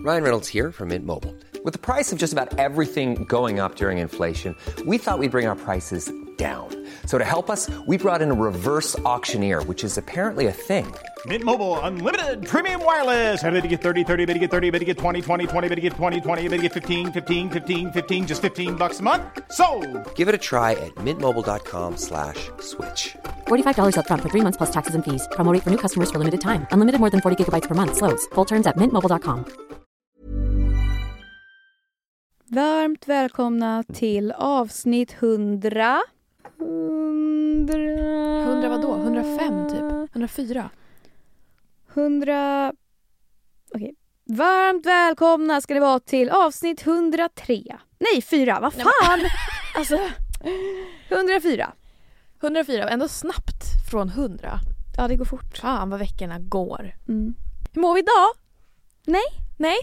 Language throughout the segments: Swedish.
Ryan Reynolds here from Mint Mobile. With the price of just about everything going up during inflation, we thought we'd bring our prices down. So to help us, we brought in a reverse auctioneer, which is apparently a thing. Mint Mobile Unlimited Premium Wireless. How to get 30, 30, bit to get 30, bit to get 20, 20, 20, bit to get 20, 20, bit to get 15, 15, 15, 15, just $15 a month? Sold! Give it a try at mintmobile.com/switch. $45 up front for 3 months plus taxes and fees. Promo rate for new customers for limited time. Unlimited more than 40 gigabytes per month. Slows full terms at mintmobile.com. Varmt välkomna till avsnitt 100. 100 vadå? 105 typ? 104? 100... Okej. Varmt välkomna ska det vara till avsnitt 103. Nej, 4. Vad fan? Alltså, 104. 104, ändå snabbt från 100. Ja, det går fort. Fan vad veckorna går. Mm. Hur mår vi idag? Nej.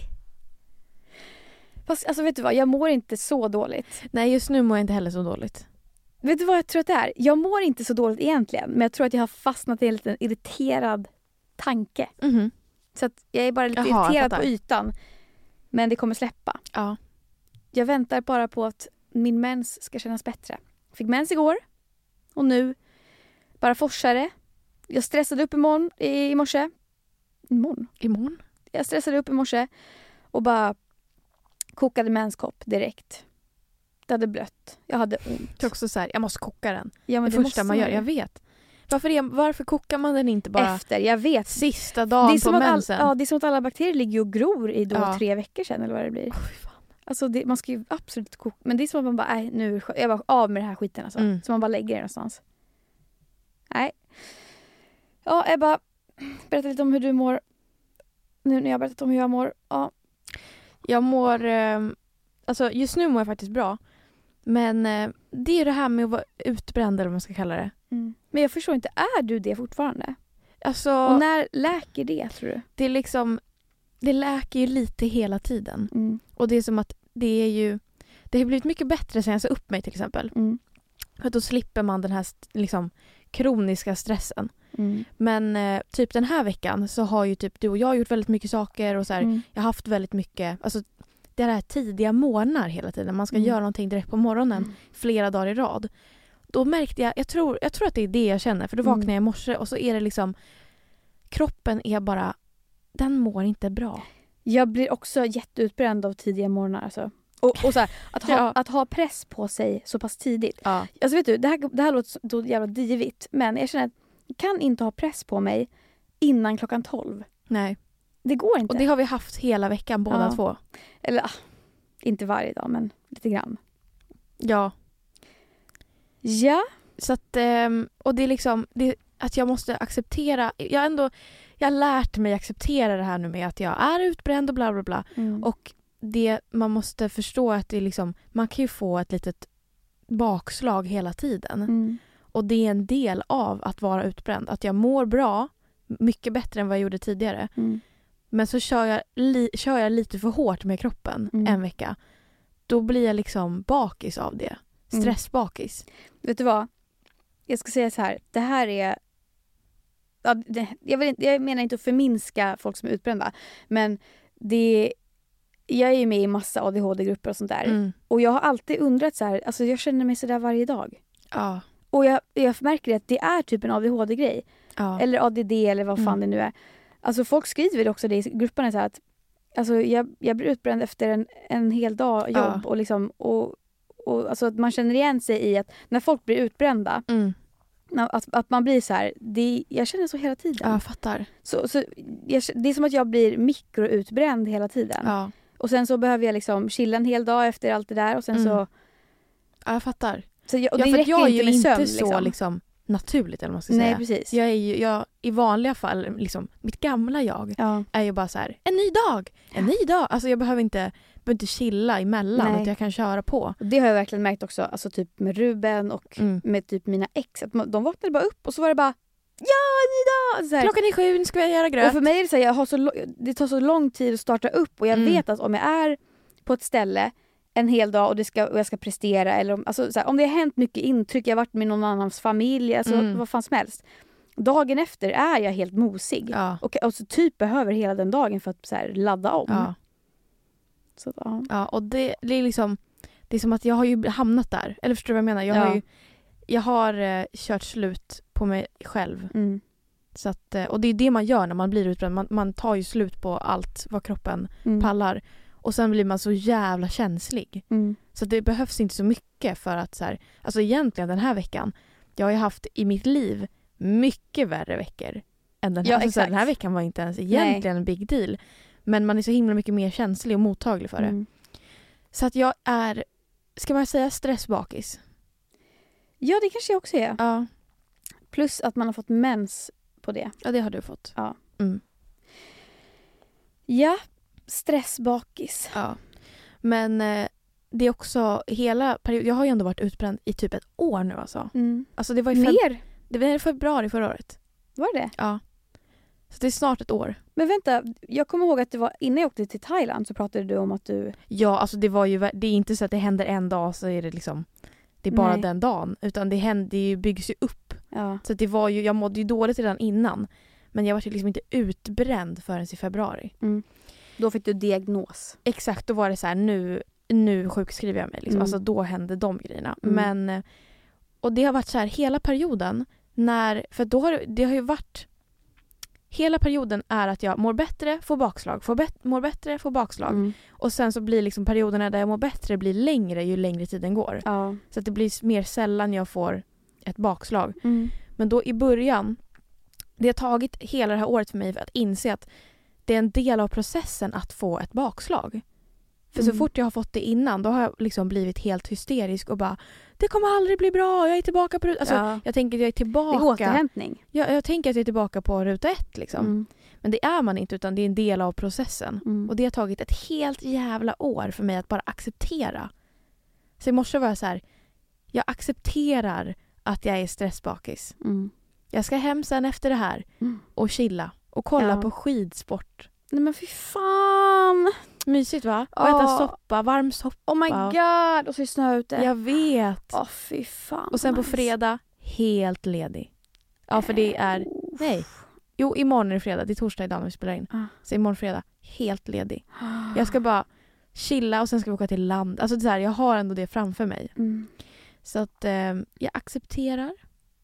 Fast alltså vet du vad, jag mår inte så dåligt. Nej, just nu mår jag inte heller så dåligt. Vet du vad jag tror att det är? Jag mår inte så dåligt egentligen, men jag tror att jag har fastnat i en liten irriterad tanke. Mhm. Så att jag är bara lite Jaha, irriterad jag på ytan. Men det kommer släppa. Ja. Jag väntar bara på att min mens ska kännas bättre. Fick mens igår. Och nu bara forsare. Jag stressade upp i morse. Imorgon? Jag stressade upp i morse och bara kokade menskopp direkt. Det hade blött. Jag hade ont. Det är också så här, jag måste koka den. Ja, men det första man gör, jag vet. Varför kokar man den inte bara efter? Jag vet. Sista dagen på mensen? Det är som att alla bakterier ligger och gror i 3 veckor sedan eller vad det blir. Fan. Alltså man ska ju absolut koka. Men det är som att man bara, nu jag bara av med den här skiten alltså. Så man bara lägger det någonstans. Nej. Ja, Ebba, berätta lite om hur du mår. Nu när jag har berättat om hur jag mår. Ja. Jag mår... alltså just nu mår jag faktiskt bra. Men det är det här med att vara utbränd eller vad man ska kalla det. Mm. Men jag förstår inte, är du det fortfarande? Alltså, och när läker det, tror du? Det är liksom... Det läker ju lite hela tiden. Mm. Och det är som att det har blivit mycket bättre sen jag sa upp mig till exempel. Mm. För då slipper man den här liksom kroniska stressen. Mm. Men typ den här veckan så har ju typ du och jag gjort väldigt mycket saker och så här, jag har haft väldigt mycket, alltså det här tidiga morgnar hela tiden. Man ska göra någonting direkt på morgonen flera dagar i rad. Då märkte jag tror att det är det jag känner, för då vaknar jag i morse och så är det liksom, kroppen är bara, den mår inte bra. Jag blir också jätteutbränd av tidiga morgnar alltså. Och så här, att ha press på sig så pass tidigt. Ja. Alltså vet du, det här låter så jävla divigt, men jag känner att jag kan inte ha press på mig innan 12. Nej. Det går inte. Och det har vi haft hela veckan båda två. Eller inte varje dag, men lite grann. Ja. Ja. Så att, och det är liksom att jag måste acceptera, jag har lärt mig acceptera det här nu med att jag är utbränd och bla bla bla. Och det man måste förstå att det är liksom, man kan ju få ett litet bakslag hela tiden. Och det är en del av att vara utbränd. Att jag mår bra, mycket bättre än vad jag gjorde tidigare. Men så kör jag lite för hårt med kroppen en vecka. Då blir jag liksom bakis av det. Stressbakis. Vet du vad? Jag ska säga så här. Det här är... Ja, jag menar inte att förminska folk som är utbrända. Men jag är ju med i massa ADHD-grupper och sånt där. Och jag har alltid undrat så här. Alltså jag känner mig så där varje dag. Ja. Och jag märker att det är typ en ADHD-grej. Ja. Eller ADD eller vad fan det nu är. Alltså folk skriver väl också det i grupperna så här att alltså jag blir utbränd efter en hel dag jobb och liksom och alltså att man känner igen sig i att när folk blir utbrända att man blir så här, jag känner så hela tiden. Ja, jag fattar. Så det är som att jag blir mikroutbränd hela tiden. Ja. Och sen så behöver jag liksom chilla en hel dag efter allt det där och sen så ja, jag fattar. Så det för jag är ju inte sömn, så liksom naturligt eller vad man ska säga. Nej, precis. Jag i vanliga fall liksom, mitt gamla jag är ju bara så här, en ny dag. Alltså jag behöver inte chilla emellan. Nej. Att jag kan köra på. Det har jag verkligen märkt också, alltså typ med Ruben och med typ mina ex, att de vaknade bara upp och så var det bara ny dag! Klockan är 7, nu ska jag göra gröt. Och för mig är det så här, det tar så lång tid att starta upp och jag vet att om jag är på ett ställe en hel dag och jag ska prestera eller alltså, så här, om det har hänt mycket intryck, jag har varit med någon annans familj, alltså vad fan som helst. Dagen efter är jag helt mosig och så typ behöver hela den dagen för att så här, ladda om. Ja. Så, ja. Ja, och det är liksom, det är som att jag har ju hamnat där. Eller förstår du vad jag menar? Jag har kört slut på mig själv. Så att, och det är det man gör när man blir utbränd. Man tar ju slut på allt vad kroppen pallar. Och sen blir man så jävla känslig. Så det behövs inte så mycket för att så här, alltså egentligen den här veckan, jag har ju haft i mitt liv mycket värre veckor än den här. Alltså, den här veckan var inte ens egentligen en big deal. Men man är så himla mycket mer känslig och mottaglig för det. Så att jag är, ska man säga, stressbakis? Ja, det kanske jag också är. Ja. Plus att man har fått mens på det. Ja, det har du fått. Ja. Ja, stressbakis. Ja. Men det är också hela perioden. Jag har ju ändå varit utbränd i typ ett år nu alltså. Alltså det var mer? Det var i februari förra året. Var det? Ja. Så det är snart ett år. Men vänta, jag kommer ihåg att det var innan jag åkte till Thailand så pratade du om att du... Ja, alltså det är inte så att det händer en dag så är det liksom, det är bara den dagen, utan det byggs ju upp. Ja. Så det var ju, jag mådde ju dåligt redan innan, men jag var ju liksom inte utbränd förrän i februari. Då fick du diagnos. Exakt, då var det så här, nu sjukskriver jag mig liksom. Alltså då hände de grejerna. Men och det har varit så här hela perioden för då det har ju varit hela perioden är att jag mår bättre, får bakslag, mår bättre, får bakslag. Och sen så blir liksom perioderna där jag mår bättre blir längre ju längre tiden går. Ja. Så att det blir mer sällan jag får ett bakslag. Men då i början, det har tagit hela det här året för mig för att inse att det är en del av processen att få ett bakslag. För så fort jag har fått det innan, då har jag liksom blivit helt hysterisk och bara, det kommer aldrig bli bra, jag är tillbaka på alltså, jag tänker att jag är tillbaka. Det är återhämtning. Jag tänker att jag är tillbaka på ruta 1 liksom. Men det är man inte, utan det är en del av processen. Och det har tagit ett helt jävla år för mig att bara acceptera. Så i morse var jag så här, jag accepterar att jag är stressbakis. Jag ska hem sen efter det här och chilla och kolla på skidsport. Nej men fy fan. Mysigt va? Och äta soppa, varm soppa. Oh my god, och så är snö ute. Jag vet. Fy fan. Och sen på fredag, helt ledig. Ja, för det är... Nej. Jo, imorgon är det fredag. Det är torsdag idag när vi spelar in. Så imorgon fredag, helt ledig. Jag ska bara chilla och sen ska vi åka till land. Alltså det är så här, jag har ändå det framför mig. Så att jag accepterar.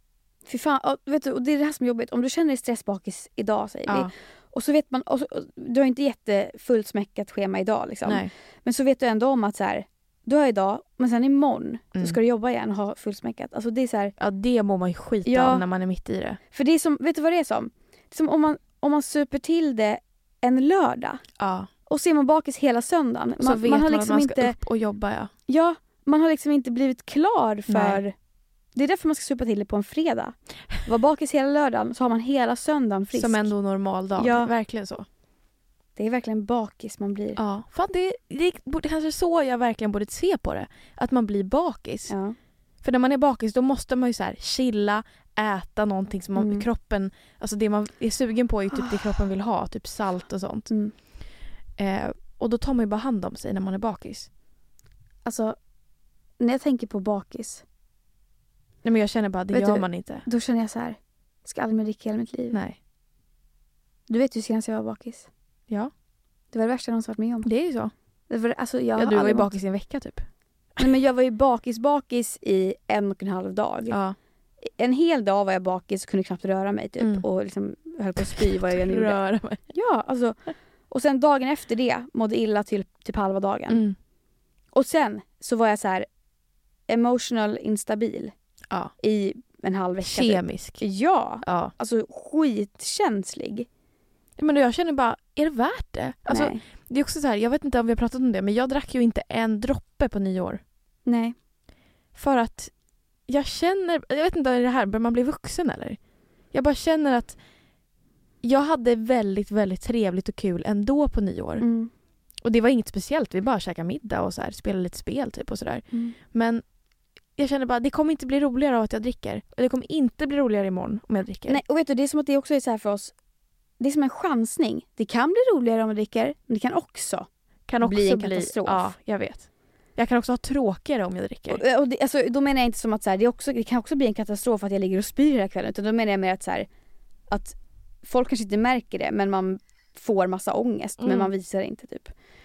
Fy fan, och, vet du, och det är det här som är jobbigt. Om du känner dig stressbakis idag, säger vi. Och så vet man, och du har inte jättefullt smäckat schema idag liksom. Nej. Men så vet du ändå om att så här, du har idag, men sen imorgon så ska du jobba igen och ha fullsmäckat. Alltså det är så här, ja, det mår man ju skit av när man är mitt i det. För det är som, vet du vad det är som? Det är som om man super till det en lördag. Ja. Och ser man bakis hela söndagen. Så vet man liksom att man ska inte, upp och jobba, Ja, man har liksom inte blivit klar för... Nej. Det är därför man ska supa till det på en fredag. Var bakis hela lördagen så har man hela söndagen frisk. Som ändå normal dag. Ja. Verkligen så. Det är verkligen bakis man blir. Ja, fan det är kanske så jag verkligen borde se på det. Att man blir bakis. Ja. För när man är bakis då måste man ju så här chilla, äta någonting som man, kroppen, alltså det man är sugen på är typ det kroppen vill ha, typ salt och sånt. Och då tar man ju bara hand om sig när man är bakis. Alltså, när jag tänker på bakis. Nej, men jag känner bara, det gör man inte. Då känner jag så här, ska aldrig mer dricka hela mitt liv. Nej. Du vet ju senast jag var bakis. Ja. Det var det värsta jag någonsin varit med om. Det är ju så. Det var, alltså, du var ju bakis i en vecka typ. Nej, men jag var ju bakis i 1,5 dag. Ja. En hel dag var jag bakis och kunde knappt röra mig typ. Och liksom höll på att spy vad jag än gjorde. Röra mig. Ja, alltså. Och sen dagen efter det mådde illa till typ halva dagen. Och sen så var jag så här emotional instabil. Ja. I en halv vecka. Kemisk. Typ. Ja. Alltså skitkänslig. Men jag känner bara, är det värt det? Alltså, nej. Det är också så här, jag vet inte om vi har pratat om det, men jag drack ju inte en droppe på nyår. Nej. För att jag känner, jag vet inte om det är det här, bör man bli vuxen eller? Jag bara känner att jag hade väldigt, väldigt trevligt och kul ändå på nyår. Och det var inget speciellt, vi bara käkade middag och så här, spelade lite spel typ och sådär. Men jag känner bara, det kommer inte bli roligare av att jag dricker. Och det kommer inte bli roligare imorgon om jag dricker. Nej, och vet du, det är som att det också är så här för oss. Det är som en chansning. Det kan bli roligare om jag dricker, men det kan också bli en katastrof. Ja, jag vet. Jag kan också ha tråkigare om jag dricker. Och det, alltså, då menar jag inte som att så här, det kan också bli en katastrof att jag ligger och spyr hela kvällen. Utan då menar jag mer att, så här, att folk kanske inte märker det, men man får massa ångest. Men man visar inte typ.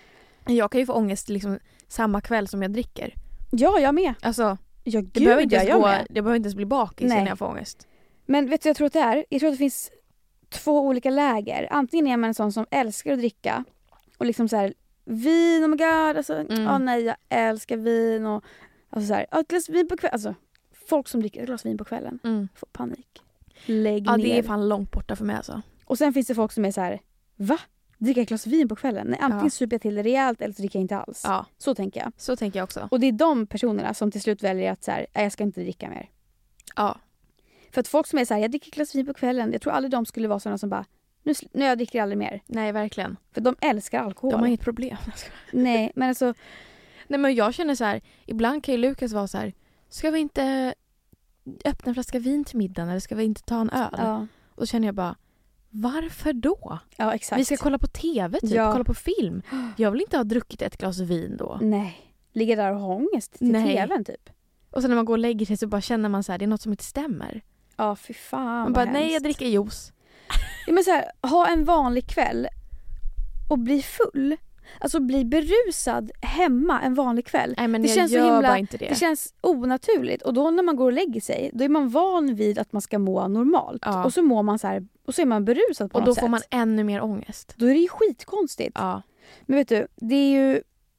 Jag kan ju få ångest liksom samma kväll som jag dricker. Ja, jag med. Alltså, ja, det behöver inte ens jag behöver inte ens bli bakis när jag får ångest. Men vet du, jag tror att det är? Jag tror att det finns 2 olika läger. Antingen är man en sån som älskar att dricka och liksom så här vin, oh my god, alltså, nej, jag älskar vin och alltså så här, ett glas vin på kvällen, alltså folk som dricker ett glas vin på kvällen får panik. Lägg ner. Det är fan långt borta för mig alltså. Och sen finns det folk som är så här, va? Dricka ett glas vin på kvällen? Nej, antingen super jag till det rejält eller så dricker jag inte alls. Ja. Så tänker jag. Så tänker jag också. Och det är de personerna som till slut väljer att så här, jag ska inte dricka mer. Ja. För att folk som är så här, jag dricker ett glas vin på kvällen, jag tror aldrig de skulle vara sådana som bara, nu jag dricker aldrig mer. Nej, verkligen. För de älskar alkohol. De har inget problem. Nej, men alltså... Nej, men jag känner så här, ibland kan ju Lukas vara så här, ska vi inte öppna en flaska vin till middagen eller ska vi inte ta en öl? Ja. Och då känner jag bara, varför då? Ja, exakt. Vi ska kolla på tv typ, kolla på film. Jag vill inte ha druckit ett glas vin då. Nej, ligga där och ha ångest till tvn typ. Och sen när man går och lägger sig så bara känner man så här, det är något som inte stämmer. Ja, fy fan. Man bara, nej, jag dricker juice. Ja, men så här, ha en vanlig kväll och bli full. Alltså bli berusad hemma en vanlig kväll. Nej, men det jag känns gör så himla, bara inte det. Det känns onaturligt. Och då när man går och lägger sig, då är man van vid att man ska må normalt. Ja. Och så mår man så här, och så är man berusad på och något då sätt. får man ännu mer ångest. Då är det ju skitkonstigt. Ja. Men vet du, det är ju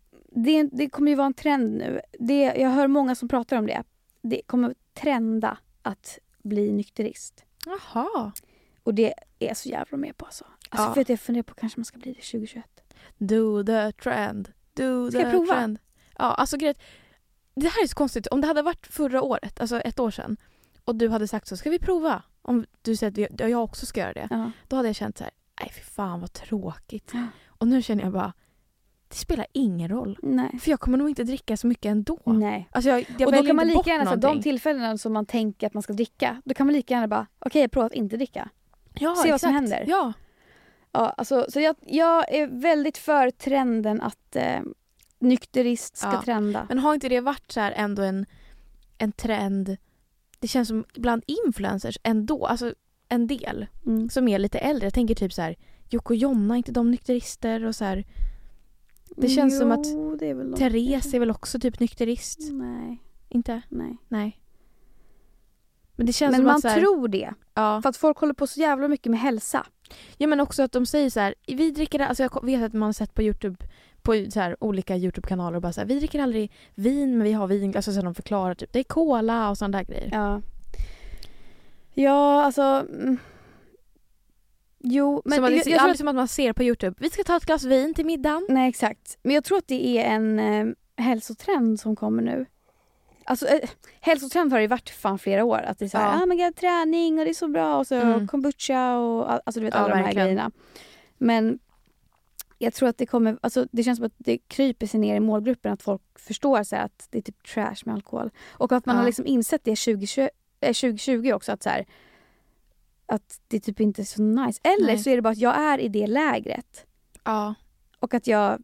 det kommer ju vara en trend nu. Jag hör många som pratar om det. Det kommer trenda att bli nykterist. Jaha. Och det är så jävla med på alltså. För att jag funderar på kanske man ska bli det 2021. Do the trend. Do ska the jag prova? Trend. Ja, alltså grejen. Det här är så konstigt. Om det hade varit förra året, alltså 1 år sedan, och du hade sagt så, ska vi prova? Om du säger att jag också ska göra det. Ja. Då hade jag känt så här, nej för fan vad tråkigt. Ja. Och nu känner jag bara, det spelar ingen roll. Nej. För jag kommer nog inte dricka så mycket ändå. Nej. Alltså jag och då kan man lika gärna, för de tillfällena som man tänker att man ska dricka, då kan man lika gärna bara, okej, jag provar att inte dricka. Ja, se vad som händer. Ja. Ja, alltså, så jag är väldigt för trenden att nykterist ska trenda. Men har inte det varit så här ändå en trend? Det känns som bland influencers ändå, alltså en del som är lite äldre. Jag tänker typ så här, Jocke och Jonna, inte de nykterister och så här. Det känns som att Therese är väl också typ nykterist. Nej. Inte? Nej. Men det känns men som man att så här, tror det. Ja. För att folk håller på så jävla mycket med hälsa. Ja, men också att de säger så här, vi dricker, alltså jag vet att man har sett på YouTube, på så här olika YouTube-kanaler och bara så här, vi dricker aldrig vin, men vi har vinglas, och så de förklarar typ, det är cola och sådana där grejer. Ja, alltså jo, men som jag tror aldrig som att man ser på YouTube, vi ska ta ett glas vin till middagen. Nej, exakt. Men jag tror att det är en hälsotrend som kommer nu. Alltså hälsotrend har det ju varit fan flera år, att det är så här, men träning och det är så bra, och så kombucha och alltså du vet alla de här grejerna. Men jag tror att det kommer, alltså det känns som att det kryper sig ner i målgruppen, att folk förstår så här, att det är typ trash med alkohol, och att man har liksom insett det 2020 också, att så här, att det typ inte är så nice. Eller så är det bara att jag är i det lägret. Ja. Och att jag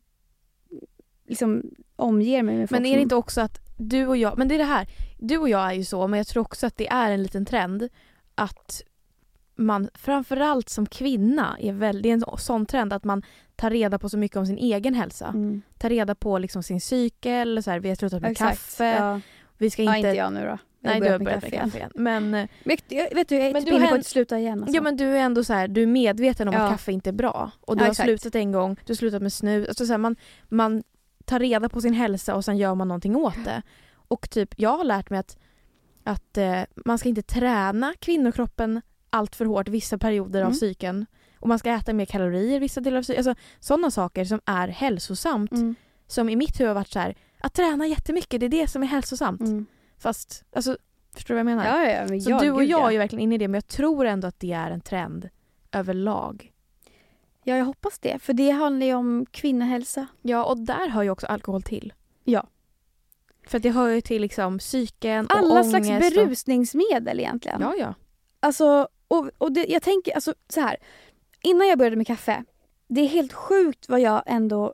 liksom omger mig med folk. Men är det inte också att du och jag, men det är det här, du och jag är ju så, men jag tror också att det är en liten trend att man framförallt som kvinna det är en sån trend att man tar reda på så mycket om sin egen hälsa. Tar reda på liksom sin cykel, så här, vi har slutat med kaffe. Ja. Vi ska inte jag nu då. Nej, du har börjat med kaffe igen. Men vet du, jag är inne på att sluta igen. Alltså. Ja, men du är ändå så här, du är medveten om att kaffe inte är bra. Och du har slutat en gång, du har slutat med snus. Alltså, så här, man tar reda på sin hälsa och sen gör man någonting åt det. Och typ, jag har lärt mig att man ska inte träna kvinnokroppen allt för hårt vissa perioder av cykeln. Och man ska äta mer kalorier vissa delar av cykeln. Alltså sådana saker som är hälsosamt. Som i mitt huvud har varit så här, att träna jättemycket, det är det som är hälsosamt. Fast, alltså, förstår du vad jag menar? Ja, men så du och jag är ju verkligen inne i det, men jag tror ändå att det är en trend överlag. Ja, jag hoppas det. För det handlar ju om kvinnohälsa. Ja, och där hör ju också alkohol till. Ja. För att det hör ju till liksom psyken och alla ångest. Alla slags berusningsmedel egentligen. Ja. Alltså, och det, jag tänker, alltså så här. Innan jag började med kaffe, det är helt sjukt vad jag ändå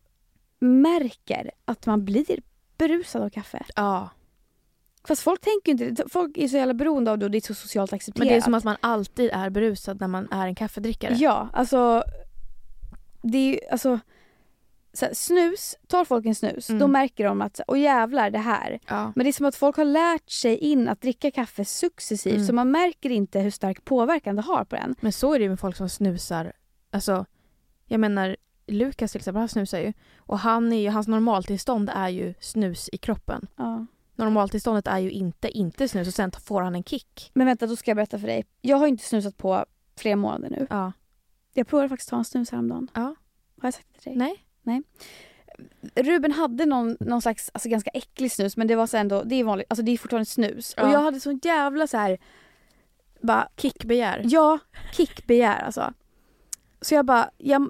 märker att man blir berusad av kaffe. Ja. Fast folk tänker inte, folk är så jävla beroende av det och det är så socialt accepterat. Men det är som att man alltid är berusad när man är en kaffedrickare. Ja, alltså det är ju, alltså så här, snus, tar folk en snus, då märker de att åh jävlar det här. Ja. Men det är som att folk har lärt sig in att dricka kaffe successivt så man märker inte hur stark påverkan det har på den. Men så är det ju med folk som snusar. Alltså, jag menar Lukas till exempel, han snusar ju. Och hans normaltillstånd är ju snus i kroppen. Ja. Normaltillståndet är ju inte snus och sen får han en kick. Men vänta, då ska jag berätta för dig. Jag har inte snusat på flera månader nu. Ja. Jag provade faktiskt ta en snus häromdagen. Ja. Har jag sagt det till dig? Nej. Ruben hade någon slags alltså ganska äcklig snus, men det var så ändå, det är vanligt, alltså det är fortfarande snus. Ja. Och jag hade så jävla så här bara Kickbegär. ja, kickbegär alltså. Så jag bara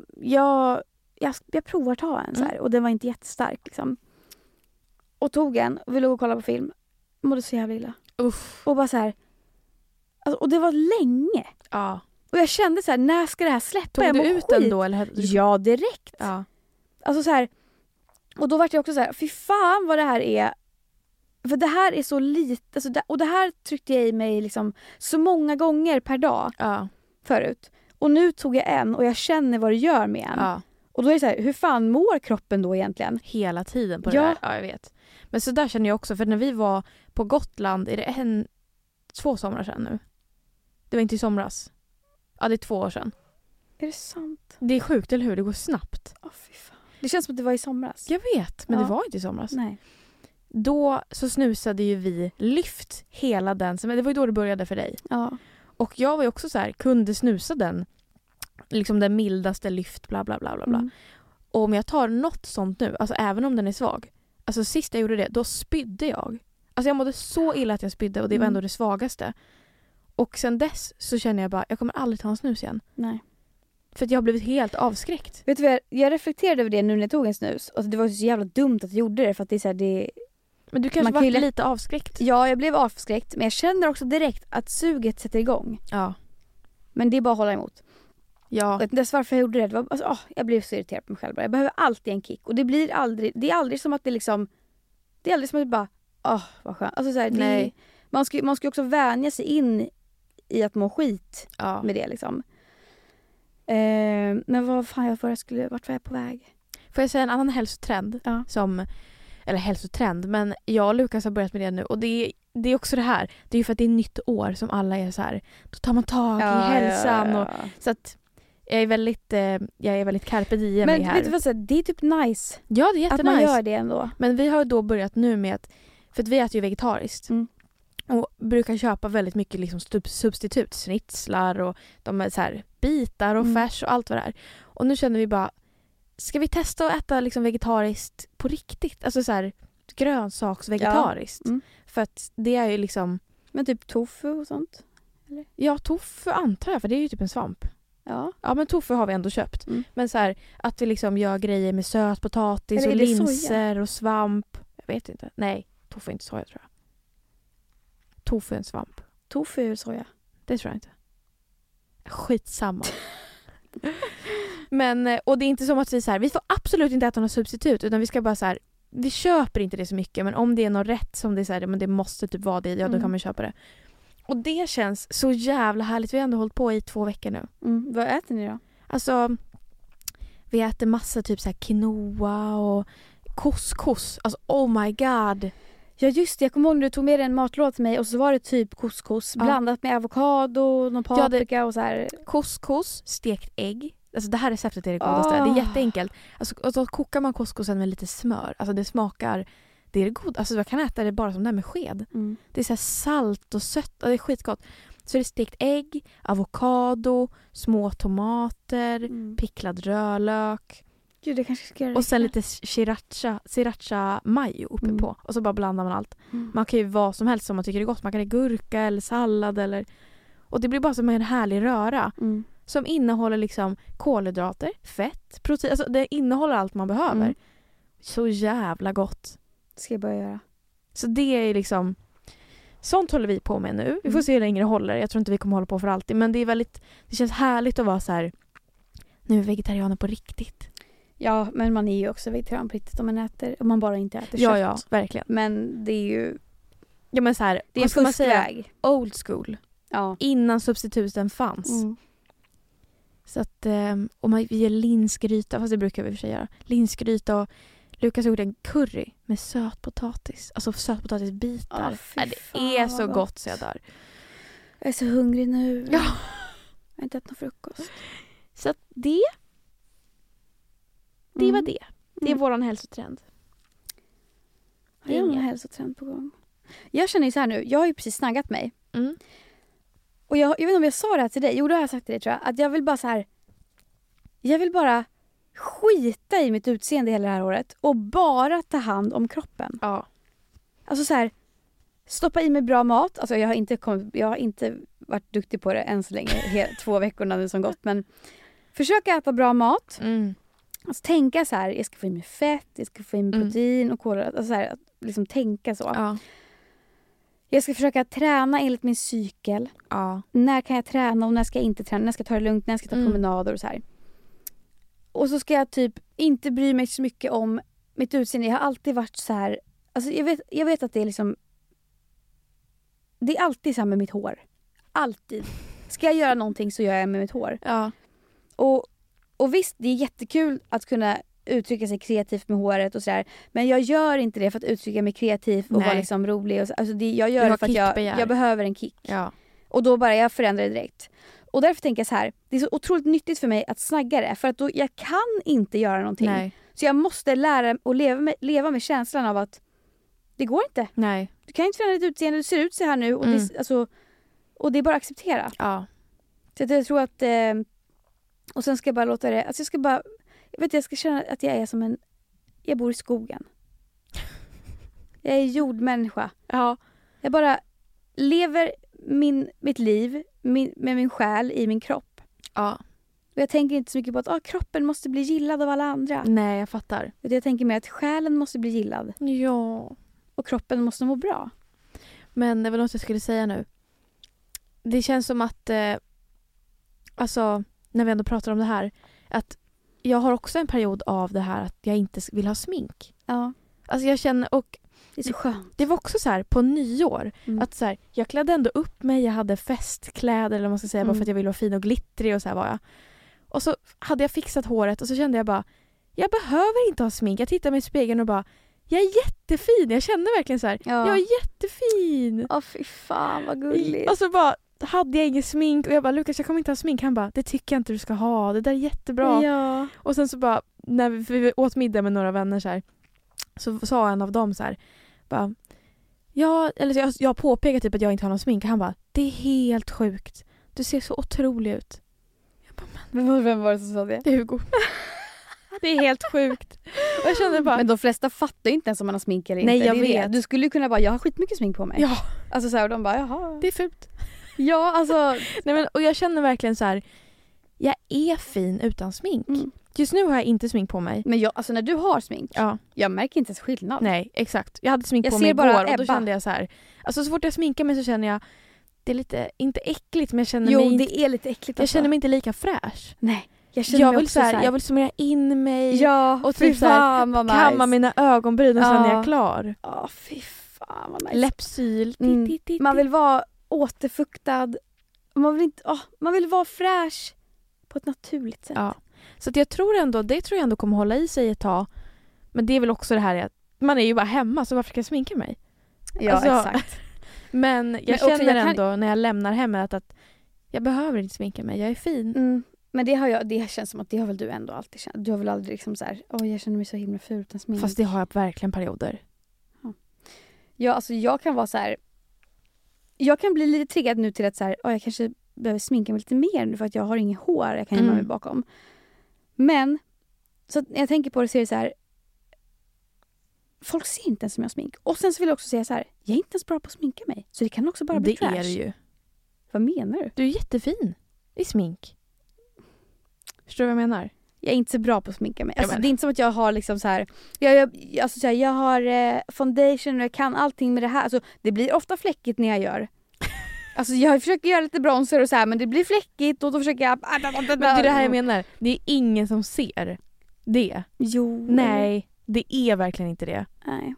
jag provar ta en så här och den var inte jättestark liksom. Och tog en och vi låg och kollade på film. Mådde så jävla illa. Uff. Och bara så här alltså, och det var länge. Ja. Och jag kände så här, när ska det här släppa? Tog jag du mår ut skit. den då? Eller? Ja, direkt. Ja. Alltså så här, och då var jag också så här, fy fan vad det här är. För det här är så lite, alltså och det här tryckte jag i mig liksom så många gånger per dag Ja. förut. Och nu tog jag en och jag känner vad det gör med en. Ja. Och då är det så här, hur fan mår kroppen då egentligen? Hela tiden på det Ja. där. Ja, jag vet. Men så där känner jag också, för när vi var på Gotland, är det 2 somrar sedan nu? Det var inte i somras. Ja, det är 2 år sedan. Är det sant? Det är sjukt, eller hur? Det går snabbt. Fy fan. Det känns som att det var i somras. Jag vet, men Ja. det var inte i somras. Nej. Då så snusade ju vi lyft hela den. Men det var ju då det började för dig. Ja. Och jag var ju också så här, kunde snusa den. Liksom den mildaste lyft, bla bla bla bla bla. Och om jag tar något sånt nu, alltså även om den är svag. Alltså sist jag gjorde det, då spydde jag. Alltså jag mådde så illa att jag spydde och det var ändå det svagaste. Och sen dess så känner jag bara, jag kommer aldrig ta en snus igen. Nej. För att jag har blivit helt avskräckt. Vet du vad, jag reflekterade över det nu när jag tog en snus. Och det var så jävla dumt att jag gjorde det för att det är så här, det... Men du kanske Man kan ju var lite avskräckt. Ja, jag blev avskräckt. Men jag känner också direkt att suget sätter igång. Ja. Men det är bara att hålla emot. Ja. Och dess varför jag gjorde det var, alltså, jag blev så irriterad på mig själv. Jag behöver alltid en kick. Och det blir aldrig, det är aldrig som att det liksom, det är aldrig som att det bara, vad skönt. Alltså så här, Nej. Man ska också vänja sig in i att må skit Ja. med det liksom. Men vad fan vart var jag på väg? Får jag säga en annan hälsotrend Ja. eller hälsotrend, men jag och Lukas har börjat med det nu och det är också det här. Det är ju för att det är nytt år som alla är så här, då tar man tag i hälsan och så att jag är väldigt carpe diem men här. vet du vad, så här, det är typ nice Ja, det är att man jättenice. gör det ändå. Men vi har då börjat nu med att, för att vi äter ju vegetariskt. Och brukar köpa väldigt mycket liksom substitut, snitslar och de är så här bitar och färs och allt vad det är. Och nu känner vi bara, ska vi testa att äta liksom vegetariskt på riktigt? Alltså så här grönsaksvegetariskt. Ja. För att det är ju liksom... Men typ tofu och sånt? Eller? Ja, tofu antar jag, för det är ju typ en svamp. Ja. Ja, men tofu har vi ändå köpt. Men så här, att vi liksom gör grejer med sötpotatis Eller och är det linser soja? och svamp. Jag vet inte. Nej, tofu är inte soja tror jag. Tofu är en svamp. Tofu är soja. Det tror jag inte. Skitsamma. Men, och det är inte som att vi får absolut inte äta något substitut, utan vi ska bara så här, vi köper inte det så mycket, men om det är något rätt som det är så här, men det måste typ vara det, ja då kan man köpa det. Och det känns så jävla härligt. Vi har ändå hållit på i 2 veckor nu. Vad äter ni då? Alltså, vi äter massa typ så här quinoa och couscous. Alltså, oh my god. Ja just det, jag kommer ihåg när du tog med en matlåda till mig och så var det typ couscous blandat med avokado, någon paprika och så här. Couscous, stekt ägg. Alltså det här receptet är det godaste. Det är jätteenkelt. Alltså, och så kokar man couscousen med lite smör. Alltså det smakar, det är det god. Alltså jag kan äta det bara som det med sked. Det är så här salt och sött och det är skitgott. Så det är stekt ägg, avokado, små tomater, picklad rödlök. Gud, det kanske ska göra och sen lite sriracha mayo uppe på. Och så bara blandar man allt. Man kan ju vad som helst som man tycker är gott. Man kan ha gurka eller sallad eller... Och det blir bara som en härlig röra. Som innehåller liksom kolhydrater, fett, protein. Alltså det innehåller allt man behöver. Så jävla gott. Det ska jag börja göra. Så det är liksom... Sånt håller vi på med nu. Vi får se hur länge det håller. Jag tror inte vi kommer hålla på för alltid. Men det är väldigt... Det känns härligt att vara så här... Nu är vegetarianer på riktigt. Ja, men man är ju också vegetarian på riktigt om man äter. Om man bara inte äter kött. Ja, verkligen. Men det är ju... Ja, men så här... Det är en fuskväg. Old school. Ja. Innan substituten fanns. Så att, och vi gör linsgryta, fast det brukar vi i och för sig göra. Linsgryta och Lukas gjorde en curry med sötpotatis. Alltså sötpotatisbitar. Det är så gott så jag dör. Jag är så hungrig nu. Ja. Jag har inte ätit någon frukost. Så att det var det. Det är våran hälsotrend. Har jag någon hälsotrend på gång? Jag känner ju så här nu. Jag har ju precis snaggat mig. Och jag vet inte om jag sa det här till dig. Jo, då har jag sagt till dig tror jag. Att jag vill bara så här. Jag vill bara skita i mitt utseende hela det här året. Och bara ta hand om kroppen. Ja. Alltså så här. Stoppa i mig bra mat. Alltså jag har inte varit duktig på det än så länge. 2 veckorna nu som gått. Men försöka äta bra mat. Alltså tänka så här. Jag ska få i mig fett. Jag ska få i mig protein och kolhydrater. Alltså så här. Liksom tänka så. Ja. Jag ska försöka träna enligt min cykel. Ja. När kan jag träna och när ska jag inte träna? När ska jag ta det lugnt? När ska jag ta promenader och så här. Och så ska jag typ inte bry mig så mycket om mitt utseende. Jag har alltid varit så här. Alltså jag vet att det är liksom. Det är alltid så här med mitt hår. Alltid. Ska jag göra någonting så gör jag med mitt hår. Ja. Och visst, det är jättekul att kunna uttrycka sig kreativt med håret och sådär. Men jag gör inte det för att uttrycka mig kreativt och vara liksom rolig. Och så. Alltså jag gör det för att jag behöver en kick. Ja. Och då bara jag förändrar det direkt. Och därför tänker jag så här. Det är så otroligt nyttigt för mig att snagga det. För att då, jag kan inte göra någonting. Nej. Så jag måste lära och leva med känslan av att det går inte. Nej. Du kan inte förändra ditt utseende. Du ser ut så här nu. Och, och det är bara att acceptera. Ja. Så jag tror att och sen ska jag bara låta det. Alltså jag ska känna att jag är som jag bor i skogen. Jag är jordmänniska. Ja. Jag bara lever mitt liv med min själ i min kropp. Ja. Och jag tänker inte så mycket på att kroppen måste bli gillad av alla andra. Nej, jag fattar. Jag tänker mer att själen måste bli gillad. Ja. Och kroppen måste må bra. Men det var något jag skulle säga nu. Det känns som att alltså, när vi ändå pratar om det här, att jag har också en period av det här att jag inte vill ha smink. Ja. Alltså jag känner, och det är så skönt. Det var också så här på nyår att så här, jag klädde ändå upp mig, jag hade festkläder eller vad man ska säga, bara för att jag ville vara fin och glittrig och så här var jag. Och så hade jag fixat håret och så kände jag bara, jag behöver inte ha smink. Jag tittade mig i spegeln och bara, jag är jättefin. Jag kände verkligen så här, jag är jättefin. Fy fan vad gulligt. Och så bara hade jag ingen smink och jag bara, Lukas, jag kommer inte ha smink. Han bara, det tycker jag inte du ska ha. Det där är jättebra. Ja. Och sen så bara, när vi åt middag med några vänner så här, så sa en av dem så här, bara, jag påpekade typ att jag inte har någon smink. Han bara, det är helt sjukt. Du ser så otrolig ut. Jag bara, vem var det som sa det? Det är Hugo. Det är helt sjukt. Och jag kände bara, men de flesta fattar ju inte ens om man har smink eller inte. Nej, jag vet. Du skulle ju kunna bara, jag har skitmycket smink på mig. Ja. Alltså så här, och de bara, jaha. Det är fult. Ja, alltså. Nej, men, och jag känner verkligen så här, jag är fin utan smink. Just nu har jag inte smink på mig. Men alltså när du har smink, jag märker inte ens skillnad. Nej, exakt. Jag hade smink på mig igår och då kände jag så här, alltså så fort jag sminkar mig så känner jag, det är lite, inte äckligt, men jag känner mig det är lite äckligt. Jag känner mig inte lika fräsch. Nej. Jag vill smörja in mig och typ kamma mina ögonbryn och sen är jag klar. Fy fan vad nice. Läppsyl. Man vill vara återfuktad. Man vill vara fräsch på ett naturligt sätt. Ja. Så att jag tror jag ändå kommer hålla i sig ett tag. Men det är väl också det här att man är ju bara hemma, så varför ska jag sminka mig? Ja, alltså, exakt. Men jag känner ändå när jag lämnar hemmet att jag behöver inte sminka mig. Jag är fin. Men det känns som att det har väl du ändå alltid känt. Du har väl aldrig liksom så här, jag känner mig så himla ful utan smink. Fast det har jag verkligen perioder. Ja, alltså jag kan vara så här. Jag kan bli lite triggad nu till att så här, jag kanske behöver sminka mig lite mer nu för att jag har inget hår jag kan gömma mig bakom. Men så när jag tänker på det så är det så här, folk ser inte ens som jag har smink. Och sen så vill jag också säga så här, jag är inte ens bra på att sminka mig. Så det kan också bara bli trash. Det är det ju. Vad menar du? Du är jättefin i smink. Förstår du vad jag menar? Jag är inte så bra på att sminka mig. Alltså, det är inte som att jag har liksom så här, jag har foundation och jag kan allting med det här. Alltså, det blir ofta fläckigt när jag gör. Alltså jag försöker göra lite bronser och så här, men det blir fläckigt och då försöker jag. Men det är det här jag menar. Det är ingen som ser det. Jo. Nej, det är verkligen inte det. Nej.